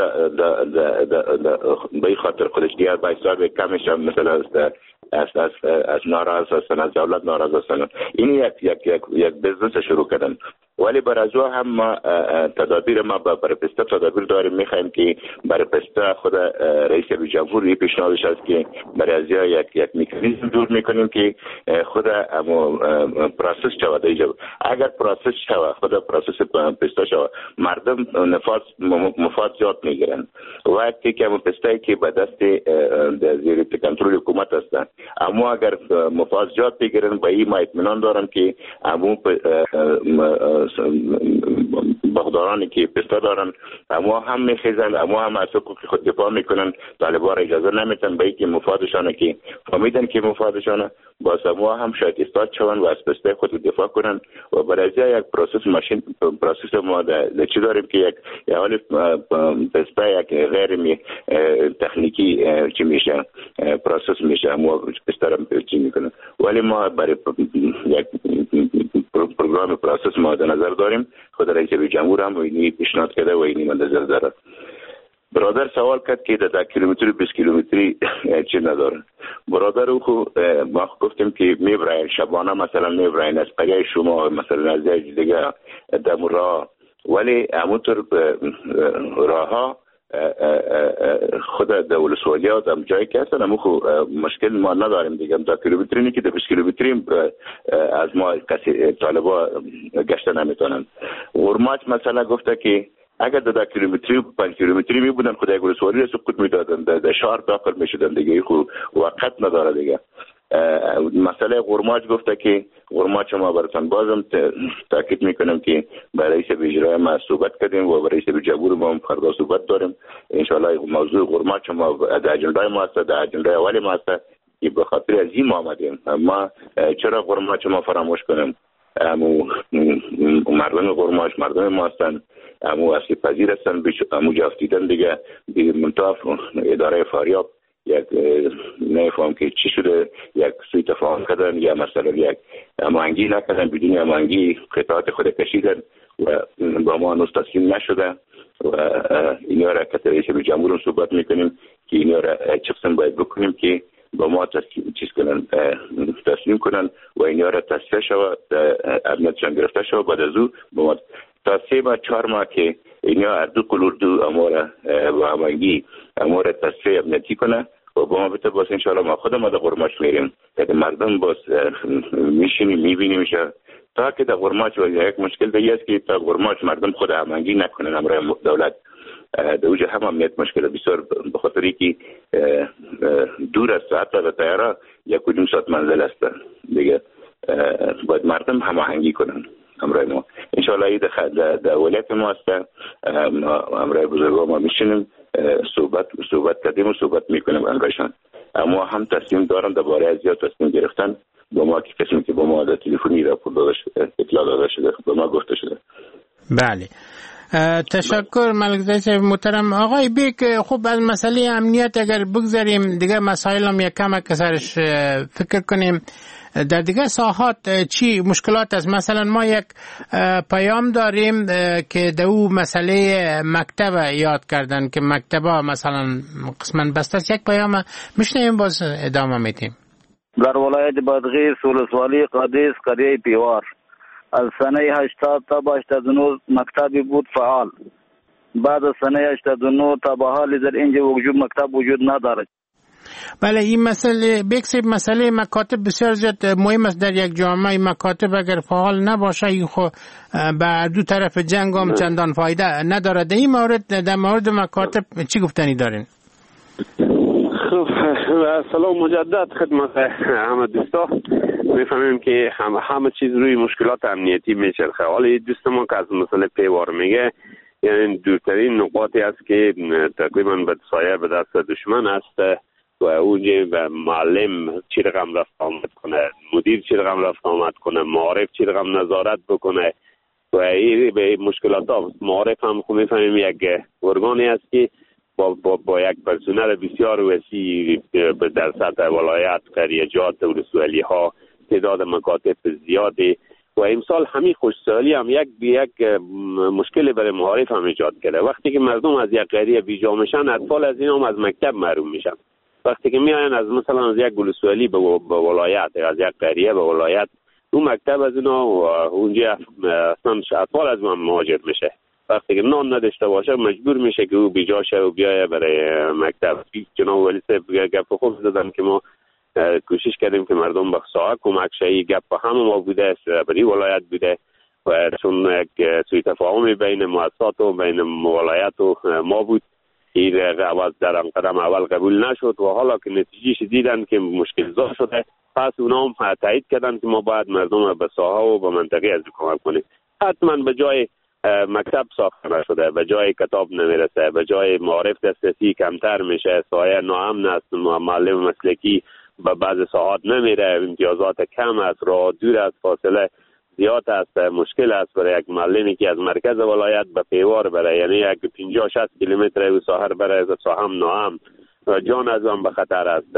بای خاطر خودش دیگر باید سال کمش مثلا است از از از ناراض هستن، از دولت ناراض هستن. این یک یک یک یک بزنس شروع کردن. ولی برای از هم ما تدابیر ما برای پسته تدابیر داریم. میخوایم که برای پسته خود رئیس جمهوری پیشنهادش است که برای از یک یک مکانیزم جور میکنیم که خود امو پروسس شود. اگر پروسس شود، خود پروسس پسته شود، مردم نفاذ مفاد زیاد میگیرن. وقتی که امو پسته که به دست زیر کنترل حکومت هستن، اما اگر مفاوضات بگیرن به این ما اطمینان دارم که امو بغدارانی که پسته دارن اما هم میخیزن، اما هم از حقوق خود دفاع میکنن. طالبان را اجازه نمیتن به اینکه مفادشانه که فهمیدن که مفادشانه باز اما هم شاید استاد شون و از پسته خود دفاع کنن. و برای یک پروسس ماشین پروسس ما در چی داریم که یک حال پسته یک غیر می تکنیکی چی میشه پروسس میشه، اما استرام چی میکنه. ولی ما برای یک پروگرام پروسس ما در نظر داریم. خود رئیس جمهور هم اینی پیشنهاد کرده و اینی من نظر داره. برادر سوال کرد که ده کیلومتری بیست کیلومتری چی نداره. برادر خو ما گفتیم که میبرین شبانه مثلا میبرین از قریه شما مثلا از دیگه دم راه، ولی همونطور راه ها خود دولت سعودی ها دم جایی که هستن، همون خو مشکل ما نداریم دیگه. ده کیلومتری نی که ده بیست کیلومتری از ما کسی طالبا گشته نمیتونن. غرمات مثلا گفته که اگر ده کیلومتری پنج کیلومتری می بودن خدای گل سوالی سقوط میدادن، در شهر داخل میشدن دیگه. خو وقت نداره دیگه. مسئله غرماچ گفته که غرماچ ما براتون بازم تاکید میکنم که با رئیس اجرایی ما صحبت کردیم و با رئیس جمهور ما فردا صحبت داریم. ان شاء الله موضوع غرماچ ما در اجنده ما است، در اجنده اولی ما است که به خاطر از این ما آمدیم. ما چرا غرماچ ما فراموش کنیم؟ امو مردم غرماچ مردم ما هستند، امو اصلی پذیر هستند، امو جافتیدن دیگه دیگه منطقه اداره فاریاب یک نفهم که چی شده، یک سوی تفاهم کردن یا مثلا یک امانگی نکردن، بدون امانگی قطعات خود کشیدن و با ما هنوز تسلیم نشده و اینا را که رئیس جمهور صحبت میکنیم که اینا را چه قسم باید بکنیم که با ما تسلیم چیز کنن، تسلیم کنن و اینا را تصفیه شود، امنیتشان گرفته شود. بعد از او با ما تا سه ماه چهار ماه که اینا اردو کلوردو امور و امانگی امور تصفیه امنیتی کنه و با ما بته باز انشاءالله ما خود ما در غرماچ میریم که مردم باز میشینیم میبینیم میشه تا که در غرماچ و یک مشکل دیگه است که تا غرماچ مردم خود امانگی نکنن امرای دولت در اوجه هم امنیت مشکل بسیار به خاطری که دور است، حتی به طیاره یک کدوم ساعت منزل است دیگه باید مردم هماهنگی کنن امرای ما. انشاءالله این در ولایت ما است، امرای بزرگا ما میشینیم صحبت صحبت کردیم و صحبت میکنیم امرایشان. اما هم تصمیم دارن درباره از زیاد تصمیم گرفتن با ما که کسی که با ما در تلفنی راپور داده شده اطلاع داده شده با ما گفته شده. بله تشکر ملک زای محترم. آقای بیک خوب از مسئله امنیت اگر بگذاریم دیگه مسائل هم یک کم سرش فکر کنیم، در دیگه ساحات چی مشکلات است؟ مثلا ما یک پیام داریم که در او مسئله مکتب یاد کردن که مکتبا مثلا قسما بسته است. یک پیام میشنیم باز ادامه میدیم. در ولایت بادغیس ولسوالی قادس قریه پیوار از سنه هشتاد تا به هشتاد و نه مکتبی بود فعال. بعد از سنه هشتاد و نه تا به حال در اینجا وجود مکتب وجود ندارد. بله این مسئله بکسیب مسئله مکاتب بسیار زیاد مهم است در یک جامعه. مکاتب اگر فعال نباشه این خو به دو طرف جنگ هم چندان فایده نداره. در این مورد در مورد مکاتب چی گفتنی دارین؟ خب سلام مجدد خدمت همه دوستا. میفهمیم که همه همه چیز روی مشکلات امنیتی میچرخه. حالا دوست ما که از مسئله پیوار میگه، یعنی دورترین نقاطی است که تقریبا به سایه به دست دشمن است و اونجا به معلم چی رقم رفت آمد کنه، مدیر چی رقم رفت آمد کنه، معارف چی رقم نظارت بکنه و این به مشکلات ها. معارف هم خب میفهمیم یک ارگانی است که با, با, با یک پرسنل بسیار وسیع در سطح ولایت، قریجات، ولسوالی ها تعداد مکاتب زیادی و امسال همین خوشسالی هم یک یک مشکل برای معارف هم ایجاد کرده. وقتی که مردم از یک قریه بیجا میشن، اطفال از این هم از مکتب محروم میشن. وقتی که میاین از مثلا از یک ولسوالی به ولایت، از یک قریه به ولایت، اون مکتب از اینا و اونجا اصلا اطفال از من مهاجر میشه. وقتی که نان نداشته باشه مجبور میشه که او بیجا شه و بیایه برای مکتب. جناب ولی صاحب گپ خوب زدن که ما کوشش کردیم که مردم به ساعت کمک شه. گپ همه ما بوده، برای ولایت بوده و چون یک سوی تفاهم بین مؤسسات و بین ولایت و ما بود، این اول در قدم اول قبول نشد و حالا که نتیجهش دیدن که مشکل زا شده، پس اونا هم تایید کردن که ما باید مردم به ساحه و به منطقه از کمک کنیم. حتما به جای مکتب ساخته نشده، به جای کتاب نمیرسه، به جای معارف دسترسی کمتر میشه، سایه ناامن است، معلم مسلکی به بعض ساعات نمیره، امتیازات کم است، راه دور است، فاصله زیاد است، مشکل است برای یک معلمی که از مرکز ولایت به پیوار بره، یعنی یک پنجاه شصت کیلومتر و ساحر بره، ساهم ناام جان از آن به خطر است.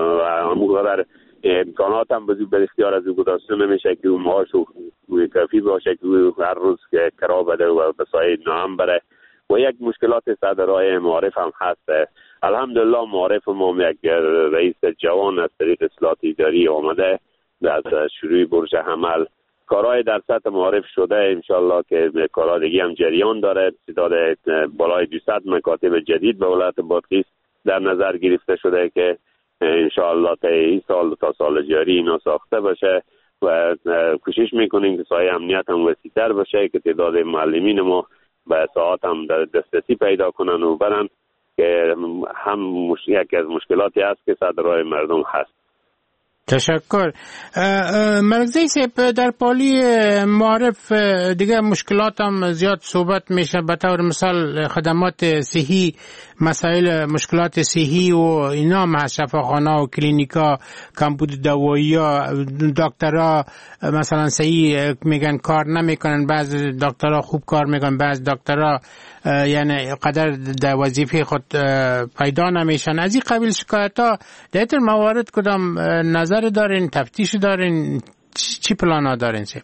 همونقدر امکانات هم به اختیار از او گذاشته نمیشه که اون معاش و کافی باشه که هر روز کرا بده و به سایه ناام بره و یک مشکلات صدرهای معارف هم هست. الحمدلله معارف ما یک رئیس جوان از طریق اصلاحات اداری آمده از شروع برج حمل کارهای در سطح معارف شده. انشالله که کارها دیگه هم جریان داره. تعداد بالای دویست مکاتب جدید به ولایت بادغیس در نظر گرفته شده که انشالله تا این سال تا سال جاری اینا ساخته باشه و کوشش میکنیم که سایه امنیت هم وسیع‌تر باشه که تعداد معلمین ما به ساعات هم دسترسی پیدا کنن و برن که هم یکی از مشکلاتی هست که صدرهای مردم هست. تشکر. مرزی صاحب در پالی معرف دیگه مشکلات هم زیاد صحبت میشه، به طور مثال خدمات صحی، مسائل مشکلات صحی و اینا هم هست، شفاخانه و کلینیکا، کمبود دوایی ها، دکترها مثلا صحیح میگن کار نمیکنن، بعض دکترها خوب کار میکنن، بعض دکترها یعنی قدر در وظیفه خود پیدا نمیشن. از این قبیل شکایت ها در این موارد کدام نظر دارین، تفتیش دارین، چی پلان ها دارین؟ سه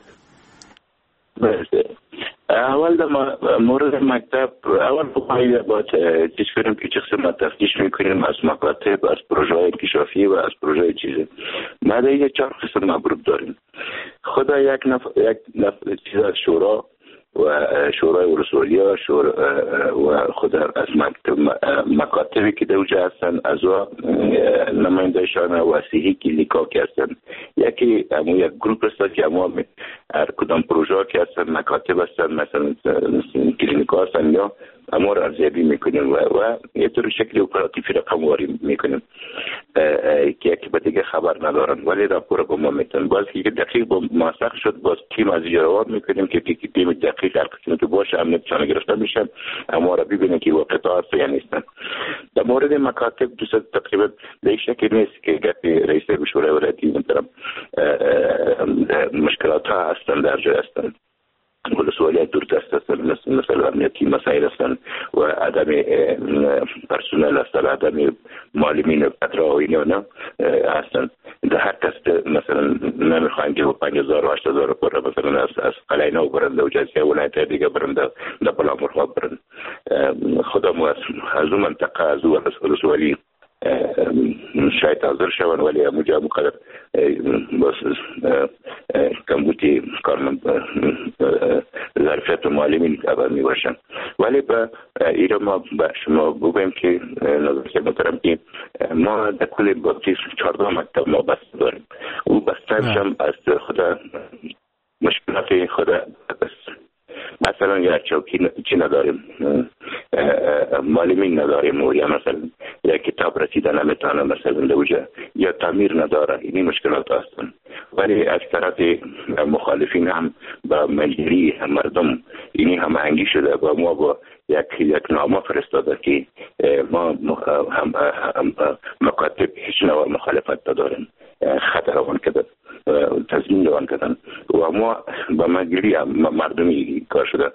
اول در مورد مکتب، اول باید باید چیز کنیم که چه قسم تفتیش میکنیم از مکاتب، از پروژه های انکشافی و از پروژه های چیزی. ما در یک چهار قسم مبروب داریم. خدا یک نف... یک نف... چیز از شورا و شورای ولسوالی شورا و خود از مکتب مکاتبی که دوجه هستن، از و نمایندهشان و صحی کلینیکا که هستن. یکی همون یک گروپ هست که همون هر کدام پروژه که هستن مکاتب هستن، مثلا کلینیکا هستن، یا اما را ارزیابی میکنیم و, و یه طور شکل اپراتیفی رقمواری میکنیم که یکی به دیگه خبر ندارن ولی راپور با ما میتن. باز که دقیق با موثق شد، باز تیم از جواب میکنیم که که تیم دقیق هر قسمت که باشه امنیت چانه گرفته میشن، اما را ببینه که واقعا هست یا نیستن. در مورد مکاتب دوست تقریبا به شکل نیست که رئیس شورای ولایتی میتونم مشکلات ها هستن، در جای هستن، ولسوالیت دور دست هستن، مثلا امنیتی مسائل هستن و عدم پرسونل هستن، عدم معلمین پدرها و اینا هستن. در هر کس مثلا نمیخوایم که پنج هزار و هشت هزار پر مثلا از از قلعینا برند و جزیره ولایت دیگه برند در بلامرخا برند. خدا مو از اون منطقه از اون ولسوالی شاید حاضر شوند ولی همونجا مقدر باز کمبودی کارمند ظرفیت معلمین اول می باشن. ولی با ایران ما با شما بگویم که نظر محترم که ما در کل باقی چهارده مکتب ما بسته داریم. او بسته هم از خدا مشکلات خدا بست. مثلا یا چوکی چی نداریم، معلمین نداریم، و یا مثلا یا کتاب رسیده نمیتونه مثلا دوجه یا تعمیر نداره. این مشکلات هستن. ولی از طرف مخالفین هم با مجری مردم اینی هم هنگی شده و ما با یک یک نامه فرستاده که ما هم مکاتب هیچ نوع مخالفت نداریم، خطر روان کردن، تضمین روان کردن و ما با مجری مردمی کار شده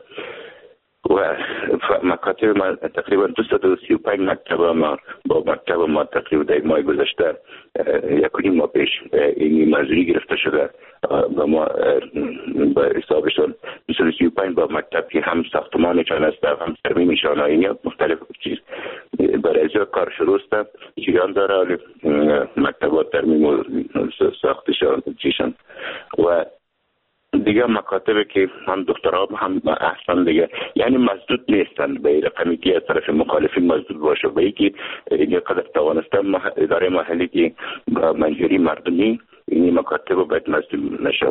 و مکاتب ما تقریبا دویست و سی و پنج مکتب ما با مکتب ما تقریبا در ماه گذشته یکونیم ما پیش این مزری گرفته شده و ما با حسابشون دویست و سی و پنج با مکتب که هم ساختمانشان است هم ترمیمشان اینی مختلف چیز برای ازیا کار شروع است جریان داره مکتبات ترمیم و ساختشان چیشان و دیگه مکاتب که هم دکترها هم احسن دیگه یعنی مزدود نیستن به رقمی که از طرف مخالفین مزدود باشه به یکی اینجا قدر توانستم اداره محلی که با منجری مردمی این مکاتب باید مزدود نشه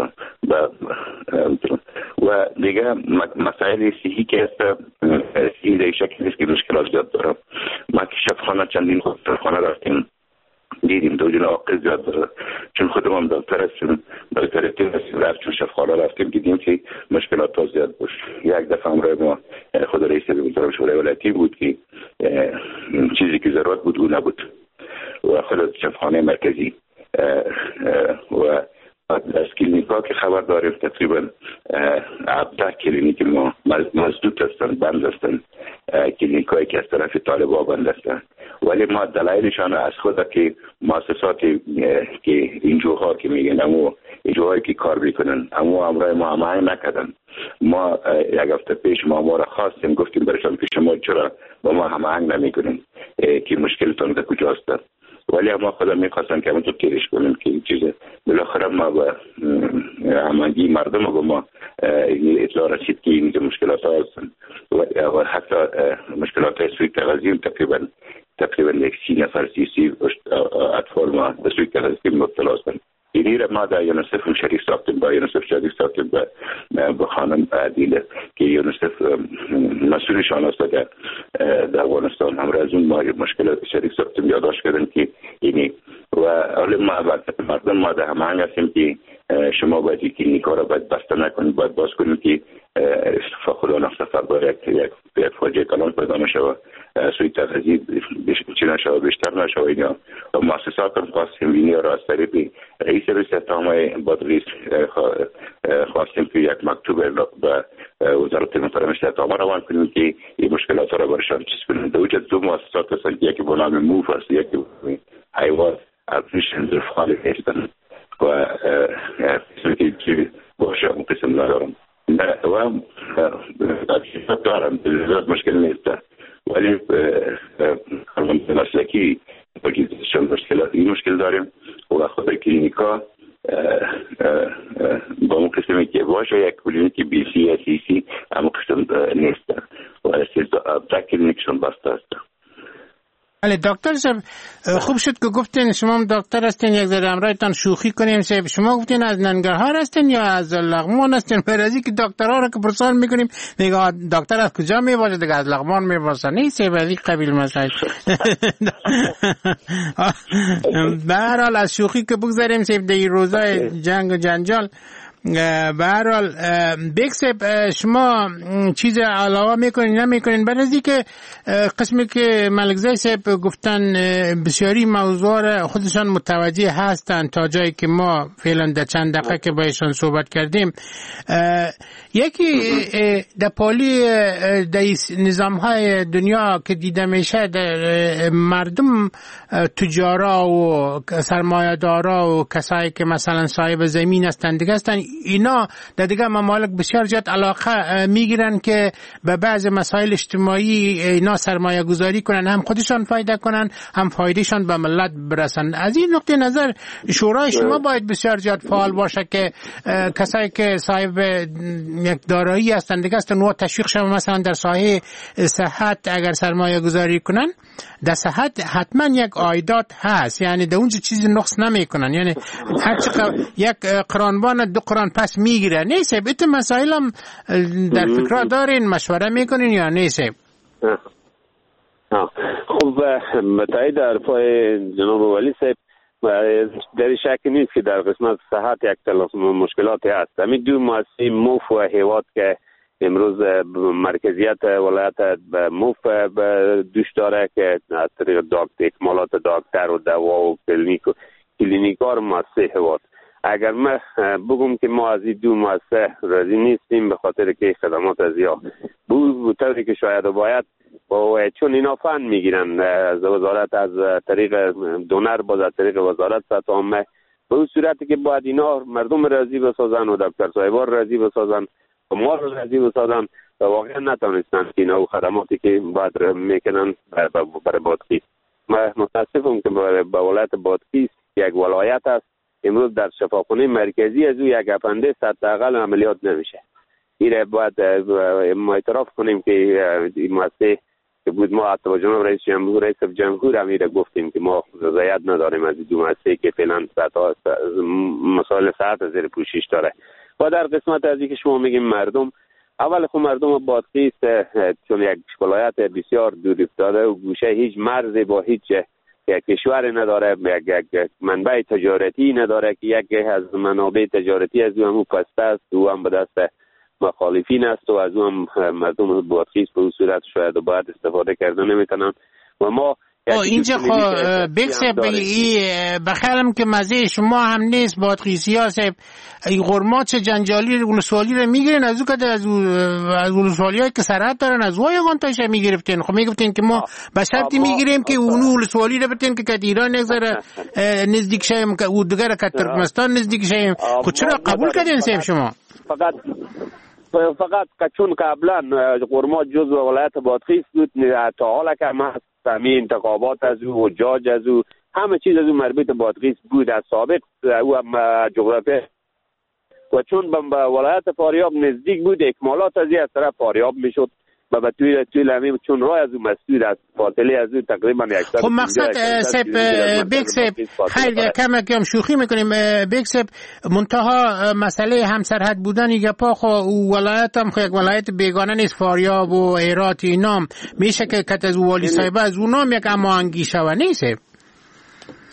و دیگه مسائل صحی که است صحی در شکل نیست که مشکلات زیاد داره. ما که شفاخانه چندین خانه رفتیم دیدیم دو جن آقل زیاد داره چون خودم هم دکتر هستیم دکتر تیم هستیم رفت چون شفاخانه رفتیم دیدیم که مشکلات ها زیاد باشه. یک دفعه همراه ما خود رئیس وزارت شورای ولایتی بود که چیزی که ضرورت بود او نبود و خود شفاخانه مرکزی و از کلینیکا که خبر داریم تقریبا هفده کلینیک ما مزدود هستن، بند هستن، کلینیکایی که از طرف طالبا بند هستن ولی ما دلایلشان از خود که مؤسسات که این جوها که میگن امو این جوهایی که کار میکنن امو امرای ما هماهنگ نکردن. ما یک هفته پیش ما ما را خواستیم گفتیم برشان که شما چرا با ما هماهنگ نمیکنین که مشکلتون در کجا هست ولی ما خدا میخواستن که همونطور کلیش کنیم که این چیزه بالاخره ما با همانگی مردم با ما اطلاع رسید که این مشکلات ها هستن و حتی مشکلات های سوی تغذیم تقریبا تقریبا یک سی نفر سی سی اطفال ما به سوی تغذیم مبتلا هستن. اینی را ما در یونسف هم شریک ساختیم با یونسف شریک ساختیم با خانم عدیله که یونسف مسئولشان است در افغانستان هم را از اون ما مشکلات شریک ساختیم یادداشت کردن که اینی و حالا ما مردم ما در همه هستیم که شما باید یک کلینیکا را باید بسته نکنید، باید باز کنید که خدا نفسفر باید یک فاجعه کلان پیدا نشود، سوی تغذیه چی نشود، بیشتر نشود. یا مؤسسات هم خواستیم وینی را از طریق رئیس ریاست بادغیس خواستیم که یک مکتوب به وزارت فرمایش اتهام روان کنیم که این مشکلات را برشان چیز کنیم. در وجود دو مؤسسات هستند، یکی به نام موف است، یکی حیوان ارزشن رفقالی هستند و قسمی که باشه اون قسم ندارم و دارم بزرگ مشکل نیست، ولی کارمند مسلکی بگیزشان مشکلات این مشکل داریم و خود کلینیکا با اون قسمی که باشه یک کلینیکی بی سی یا سی سی اما قسم نیست و تا کلینیکشون بسته است. بله دکتر صاحب، خوب شد که گفتین شما هم دکتر هستین، یک ذره امرایتان شوخی کنیم. صاحب شما گفتین از ننگرهار هستین یا از لغمان هستین؟ برازی که دکترها رو که پرسان میکنیم میگه دکتر از کجا میباشه، دیگه از لغمان میباشه. نیست برازی قبیل مسائل. به هر حال از شوخی که بگذاریم صاحب، در این روزای جنگ و جنجال به هر حال بیگ شما چیز علاوه میکنین نمیکنین؟ برای که قسمی که ملکزی صاحب گفتن بسیاری موضوع خودشان متوجه هستن تا جایی که ما فعلا در چند دقیقه که بایشان صحبت کردیم. یکی در پالی در نظام های دنیا که دیده میشه، در مردم تجارا و سرمایه‌دارا و کسایی که مثلا صاحب زمین هستن دیگه هستن، اینا در دیگه ممالک بسیار زیاد علاقه میگیرن که به بعض مسائل اجتماعی اینا سرمایه گذاری کنن، هم خودشان فایده کنن هم فایدهشان به ملت برسن. از این نقطه نظر شورای شما باید بسیار زیاد فعال باشه که کسایی که صاحب یک دارایی هستن دیگه هستن و تشویق شون، مثلا در ساحه صحت اگر سرمایه گذاری کنن، در صحت حتما یک عایدات هست، یعنی در اونجا چیزی نقص نمیکنن، یعنی هر چقدر یک قرانبان دو قران پس میگیره. نیست بیت مسائل هم در فکر دارین مشوره میکنین یا نیست؟ خب متعید حرفای جناب ولی صاحب، در شک نیست که در قسمت صحت یک تلاش مشکلاتی هست. همین دو مؤسسه موف و هیواد که امروز مرکزیت ولایت به موف دوش داره که از طریق دکتر اکمالات دکتر و دوا و کلینیک کلینیکار مؤسسه هیواد. اگر من بگم که ما از این دو مؤسسه راضی نیستیم به خاطر که خدمات از یا بود طوری که شاید باید با چون اینا فن میگیرن از وزارت از طریق دونر باز از طریق وزارت صحت عامه، به اون صورتی که باید اینا مردم راضی بسازن و دکتر صاحبان راضی بسازن و ما رو راضی بسازن و واقعا نتونستن که اینا و خدماتی که باید میکنن برای بادغیس. من متاسفم که به ولایت بادغیس یک ولایت است امروز در شفاخانه مرکزی از او یک اپندیس حداقل عملیات نمیشه. این باید ما اعتراف کنیم که این مؤسسه که بود ما حتی با جناب رئیس جمهور رئیس جمهور هم ایره گفتیم که ما رضایت نداریم از دو مؤسسه که فعلا مسائل صحت زیر پوشش داره. و در قسمت از اینکه شما میگیم مردم، اول خب مردم بادغیس چون یک ولایت بسیار دور افتاده و گوشه هیچ مرزی با هیچ یک کشور نداره، یک یک منبع تجارتی نداره که یک از منابع تجارتی از اون پسته است و هم به دست مخالفین است و از اون مردم بادغیس به اون صورت شاید باید استفاده کرده نمیتونن. و ما اینجا خب بیکسه بخیرم که مزه شما هم نیست بادغیسی ها صاحب، این غرمات جنجالی ولسوالی رو میگیرین از او که از از ولسوالی هایی که سرحد دارن از وای غانتاش میگرفتین. خب میگفتین که ما به شرطی میگیریم که اونو ولسوالی رو بتین که که ایران نگذاره نزدیک شایم که او دیگر که ترکمستان نزدیک شایم. خود چرا قبول کردین صاحب شما؟ فقط فقط چون قبلا غرمات جزو ولایت بادغیس بود تا حالا که ما همین انتخابات از او و جاج از او همه چیز از او مربوط بادغیس بود از سابق او هم جغرافی و چون به ولایت فاریاب نزدیک بود اکمالات از این از طرف فاریاب میشد و به توی توی همین چون راه از او مسدود از فاصله از او تقریبا یک. خب مقصد سپ بیگ سپ خیر کم کم شوخی میکنیم بیگ سپ منتها مسئله همسرحد بودن یک پا خو ولایت هم خو یک ولایت بیگانه نیست، فاریاب و هرات اینا میشه که کت از والی صاحب از اونام یک اما انگیشه و نیست.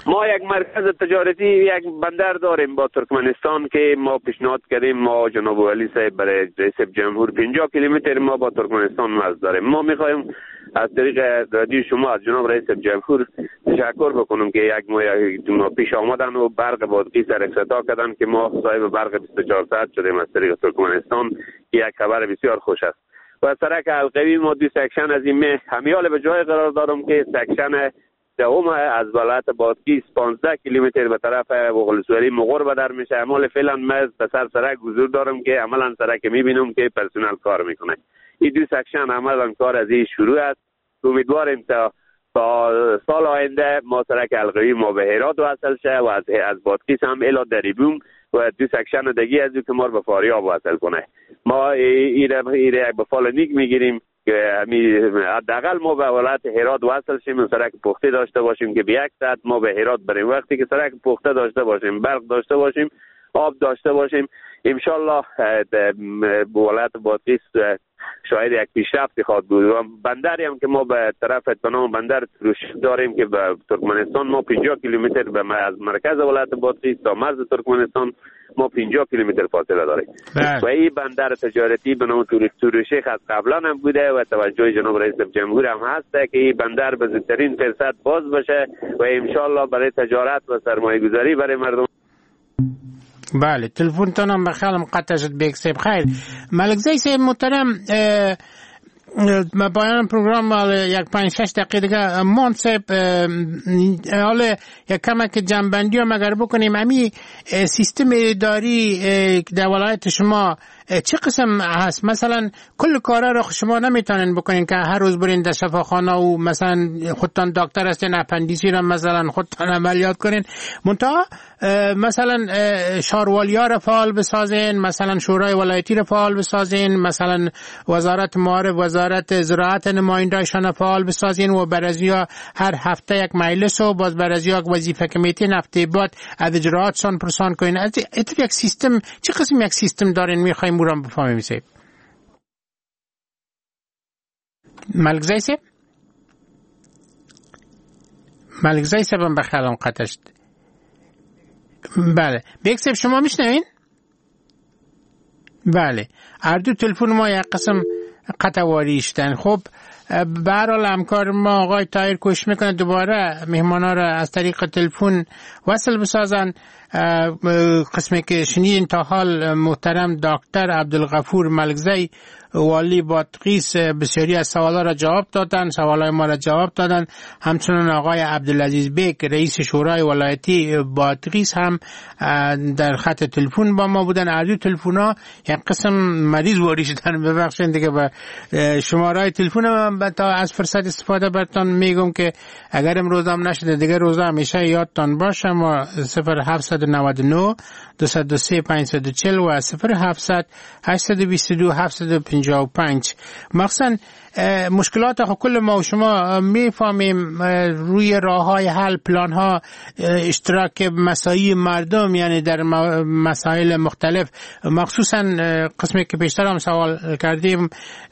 ما یک مرکز تجارتی یک بندر داریم با ترکمنستان که ما پیشنهاد کردیم، ما جناب ولی صاحب برای رئیس جمهور پنجاه کیلومتر ما با ترکمنستان مرز داریم. ما میخوایم از طریق رادیو شما از جناب رئیس جمهور تشکر بکنم که یک ما پیش آمدن و برق بادغیس را افتتاح کردن که ما صاحب برق بیست و چهار ساعت شدیم از طریق ترکمنستان که یک خبر بسیار خوش است. و سرک القوی ما دو سکشن از این مه همیال به جای قرار دارم که سکشن دوم از ولایت بادغیس پانزده کیلومتر به طرف ولسوالی مغور بدر میشه. عمل فعلا من به سر سرک حضور دارم که عملا سرک میبینم که پرسنل کار میکنه. این دو سکشن عملا کار از این شروع است. امیدواریم تا تا سال آینده ما سرک القوی ما به هرات وصل شه و از از بادغیس هم الی دریبوم و دو سکشن دیگه از که ما به فاریاب وصل کنه. ما ایره ایره به فالونیک میگیریم که حداقل ما به ولایت هرات وصل شیم، سرک پخته داشته باشیم که به یک ساعت ما به هرات بریم. وقتی که سرک پخته داشته باشیم، برق داشته باشیم، آب داشته باشیم، ان شاء الله به ولایت بادغیس شاید یک پیشرفتی خواهد بود. و بندری هم که ما به طرف تنام بندر تروش داریم که به ترکمنستان ما پنجاه کیلومتر به از مرکز ولایت بادغیس تا مرز ترکمنستان ما پنجاه کیلومتر فاصله داریم. و این بندر تجارتی به نام تروشیخ از قبلا هم بوده و توجه جناب رئیس جمهور هم هسته که این بندر به زودترین فرصت باز بشه و ان شاء الله برای تجارت و سرمایه گذاری برای مردم. بله تلفن تانم بخیالم قطع شد. بیک صاحب خیر. ملک زی صاحب محترم، پایان پروگرام یک پنج شش دقیقه دیگه مان صاحب حالا یک کمک جنبندی هم اگر بکنیم، امی سیستم اداری در ولایت شما چه قسم هست؟ مثلا کل کارا رو شما نمیتونین بکنین که هر روز برین در شفاخانه و مثلا خودتان دکتر هستین اپندیسی رو مثلا خودتان عملیات کنین، منتها مثلا شاروالی‌ها رو فعال بسازین، مثلا شورای ولایتی رو فعال بسازین، مثلا وزارت معارف، وزارت زراعت نماینده‌شان فعال بسازین و برازیا هر هفته یک مجلس و باز برازیا یک وظیفه کمیته هفته بعد از اجراءاتشان پرسان کنین. از یک سیستم چه قسم یک سیستم دارین میخوایم مورم بفهمیم سیب؟ ملک زی سیب؟ ملک زی سیب هم بخیالم قطع شد. بله بیک سیب شما میشنوین؟ بله هر دو تلفن ما یک قسم قطع واریشتن. خب به هر حال همکار ما آقای طاهر کوشش میکنه دوباره مهمانا را از طریق تلفن وصل بسازن. قسمی که شنیدین تا حال محترم دکتر عبدالغفور ملکزی والی بادغیس بسیاری از سوالا را جواب دادن، سوالای ما را جواب دادن. همچنان آقای عبدالعزیز بیک رئیس شورای ولایتی بادغیس هم در خط تلفن با ما بودن. از دو تلفن‌ها یک قسم مریض واریشتن، ببخشید دیگه به شماره تلفن من تا از فرصت استفاده براتون میگم که اگر امروز هم نشده دیگه روزا همیشه یادتان باشه. ما صفر هفت نه نه دو دو سه پنج چهار صفر و صفر هفت هشت دو دو هفت پنج پنج. مخصوصا مشکلات کل ما و شما میفهمیم روی راه های حل، پلان ها، اشتراک مسایی مردم، یعنی در مسائل مختلف، مخصوصا قسمی که پیشتر هم سوال کردیم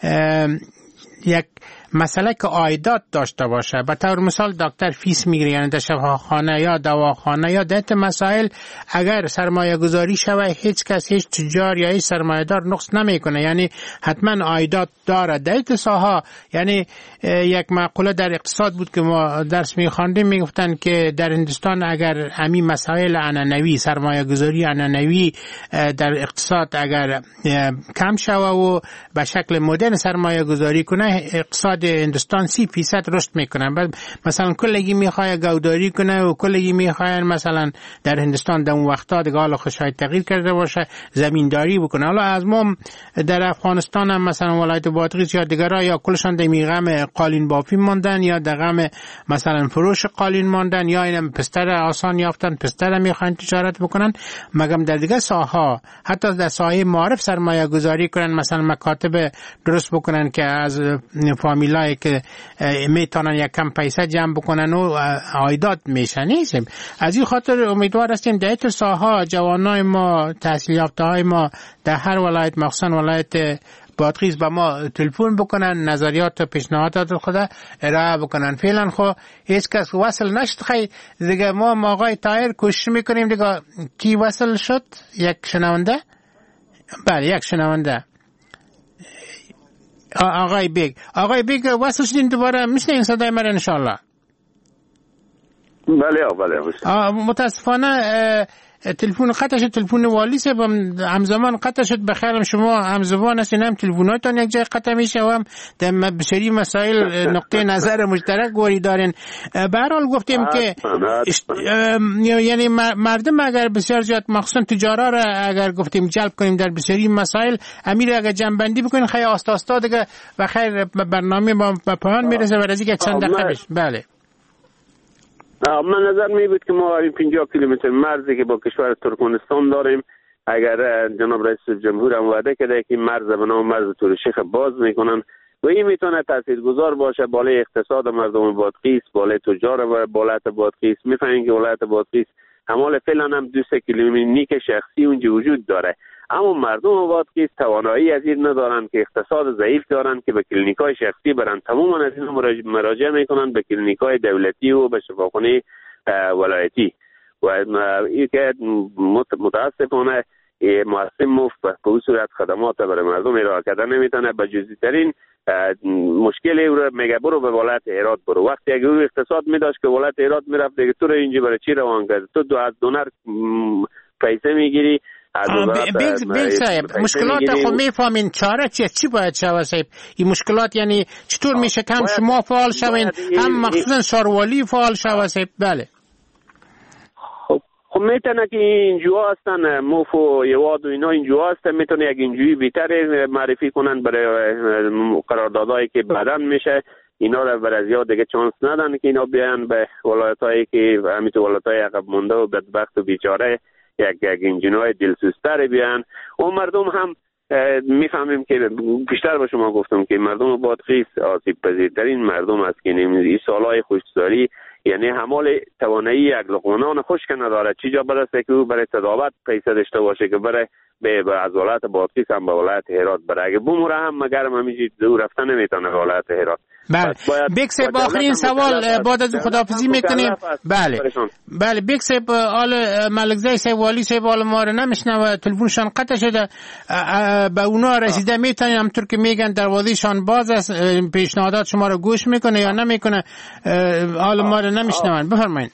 یک مسئله که عایدات داشته باشه. به طور مثال دکتر فیس میگیره، یعنی در شفاخانه یا دواخانه یا دهت مسائل اگر سرمایه گذاری شوه هیچ کس، هیچ تجار یا هیچ سرمایه دار نقص نمیکنه، یعنی حتما عایدات داره. دهت ساها یعنی یک مقوله در اقتصاد بود که ما درس میخواندیم، میگفتن که در هندوستان اگر همین مسائل عنعنوی، سرمایه گذاری عنعنوی در اقتصاد اگر کم شوه و به شکل مدرن سرمایه گذاری کنه، اقتصاد هندوستان سی فیصد رشد میکنه. مثلا کلگی میخواه گوداری کنه و کلگی میخواه مثلا در هندوستان در اون وقتا دیگه حالا شاید تغییر کرده باشه زمینداری بکنه. حالا از ما در افغانستان هم مثلا ولایت بادغیس یا دیگرها یا کلشان در میغم قالین بافی ماندن یا در غم مثلا فروش قالین ماندن یا اینم پستر آسان یافتن، پستر میخوان تجارت بکنن. مگم در دیگه ساها حتی در ساحه معارف سرمایه گذاری کنن، مثلا مکاتب درست بکنن که از فامیلایی که میتونن یک کم پیسه جمع بکنن و عایدات میشن. از این خاطر امیدوار هستیم در این ساحه جوانای ما، تحصیل یافته های ما در هر ولایت، مخصوصا ولایت بادغیس به ما تلفن بکنن، نظریات و پیشنهادات خود ارائه بکنن. فعلا خو هیچ کس وصل نشد. خیلی دیگه ما آقای طاهر کوشش میکنیم دیگه. کی وصل شد؟ یک شنونده؟ بله یک شنونده. آقای بیگ آقای بیگ وصل شدین دوباره میشنین صدای من انشالله؟ بله بله. متاسفانه تلفن قطع شد، تلفن والی صاحب همزمان قطع شد. بخیرم شما همزبان هستین، هم تلفناتون یک جای قطع میشه و هم در بسیاری مسائل نقطه نظر مشترک گوری دارین. به هر حال گفتیم که یعنی مردم اگر بسیار زیاد مخصوصا تجارا را اگر گفتیم جلب کنیم در بسیاری مسائل، امیر اگر جنبندی بکنین خیلی آستا آستا دیگه و خیر برنامه با پایان میرسه. برای اینکه چند دقیقه بشه. بله من نظر می بود که ما این پنجاه کیلومتر مرزی که با کشور ترکمنستان داریم، اگر جناب رئیس جمهور هم وعده کرده که مرز به نام مرز تورشیخ باز میکنن و این میتونه تاثیرگذار باشه بالای اقتصاد مردم بادغیس، بالای تجار و ولایت بادغیس. میفهمین که ولایت بادغیس حمال فعلا هم دو سه کیلومتر نیک شخصی اونجا وجود داره، اما مردم بادغیس توانایی از این ندارن که اقتصاد ضعیف دارن که به کلینیکای شخصی برن. تماما از این مراجعه میکنن به کلینیکای دولتی و به شفاخانه ولایتی و این که متاسفانه مؤسسه مفت به این صورت خدمات برای مردم ارائه کردن نمیتونه. به جزئی ترین مشکل او رو میگه برو به ولایت هرات برو. وقتی اگه او اقتصاد میداشت که ولایت هرات میرفت دیگه تو رو اینجا برای چی روان کرد؟ تو دو از دونر پیسه میگیری. بیگ بیگ صاحب مشکلات خو میفهمین چاره چیه؟ چی باید شود صاحب این مشکلات؟ یعنی چطور میشه که هم شما فعال شوین هم مخصوصا شاروالی فعال شود صاحب؟ بله خب میتونه که اینجا هستن موف و یواد و اینا اینجا هستن، میتونه یک اینجوری بیتر معرفی کنن برای قراردادهایی که بعداً میشه. اینا را برای زیاد دیگه چانس ندن که اینا بیان به ولایتایی که همینطور ولایتای عقب مونده و بدبخت و بیچاره یک یک انجینای دلسوزتر بیان. و مردم هم میفهمیم که بیشتر به شما گفتم که مردم بادغیس آسیب پذیرترین مردم است که این سالهای خشکسالی یعنی حمال توانایی یک لقمه خشک نداره. چی جا برسه که او برای تداوت پیسه داشته باشه که برای به از ولایت بادغیس هم به ولایت هرات بره. اگه بموره هم مگر هم همیشه دور رفتن نمیتونه به ولایت هرات. بله بیکس با آخرین سوال بعد از خداحافظی میکنیم. بله بله بیکس آل ملکزی صاحب والی صاحب آل ما رو نمیشنوه، تلفنشان قطع شده. به اونا رسیده میتونیم همطور که میگن دروازهشان باز است، پیشنهادات شما رو گوش میکنه یا نمیکنه؟ آل ما رو نمیشنون. بفرمایید.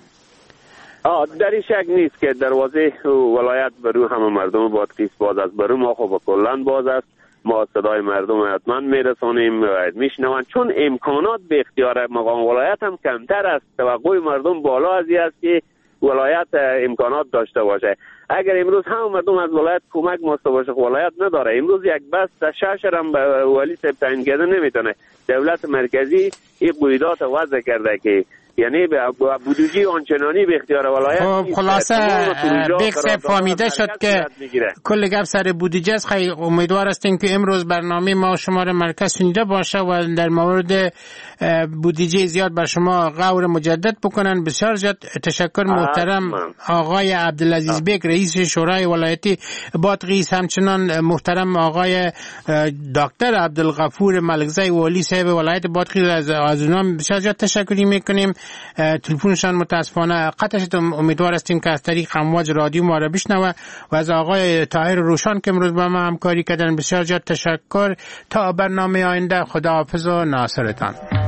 آه در این شک نیست که دروازه ولایت برو همه مردم بادغیس باز است. برو ما خب کلن باز است. ما صدای مردم حتما میرسانیم و میشنوند، چون امکانات به اختیار مقام ولایت هم کمتر است. توقع مردم بالا از این است که ولایت امکانات داشته باشه. اگر امروز هم مردم از ولایت کمک ماسته باشه، ولایت نداره. امروز یک بس شش هم به ولی سب تعیین کرده نمیتونه. دولت مرکزی این قیودات وضع کرده که یعنی به بودجه آنچنانی به اختیار ولایت. خب خلاصه بیگ صاحب فهمیده شد که کل گپ سر بودجه است. خیلی امیدوار هستیم که امروز برنامه ما شما را مرکز شنیده باشه و در مورد بودجه زیاد بر شما غور مجدد بکنن. بسیار زیاد تشکر محترم آقای عبدالعزیز بیگ رئیس شورای ولایتی بادغیس، همچنان محترم آقای دکتر عبدالغفور ملکزی والی صاحب ولایت بادغیس. از اونها بسیار زیاد تشکر میکنیم. تلفنشان متاسفانه قطع شد. امیدوار هستیم که از طریق امواج رادیو ما را بشنوه. و از آقای طاهر روشان که امروز با ما همکاری کردن بسیار زیاد تشکر. تا برنامه آینده خداحافظ و ناصرتان.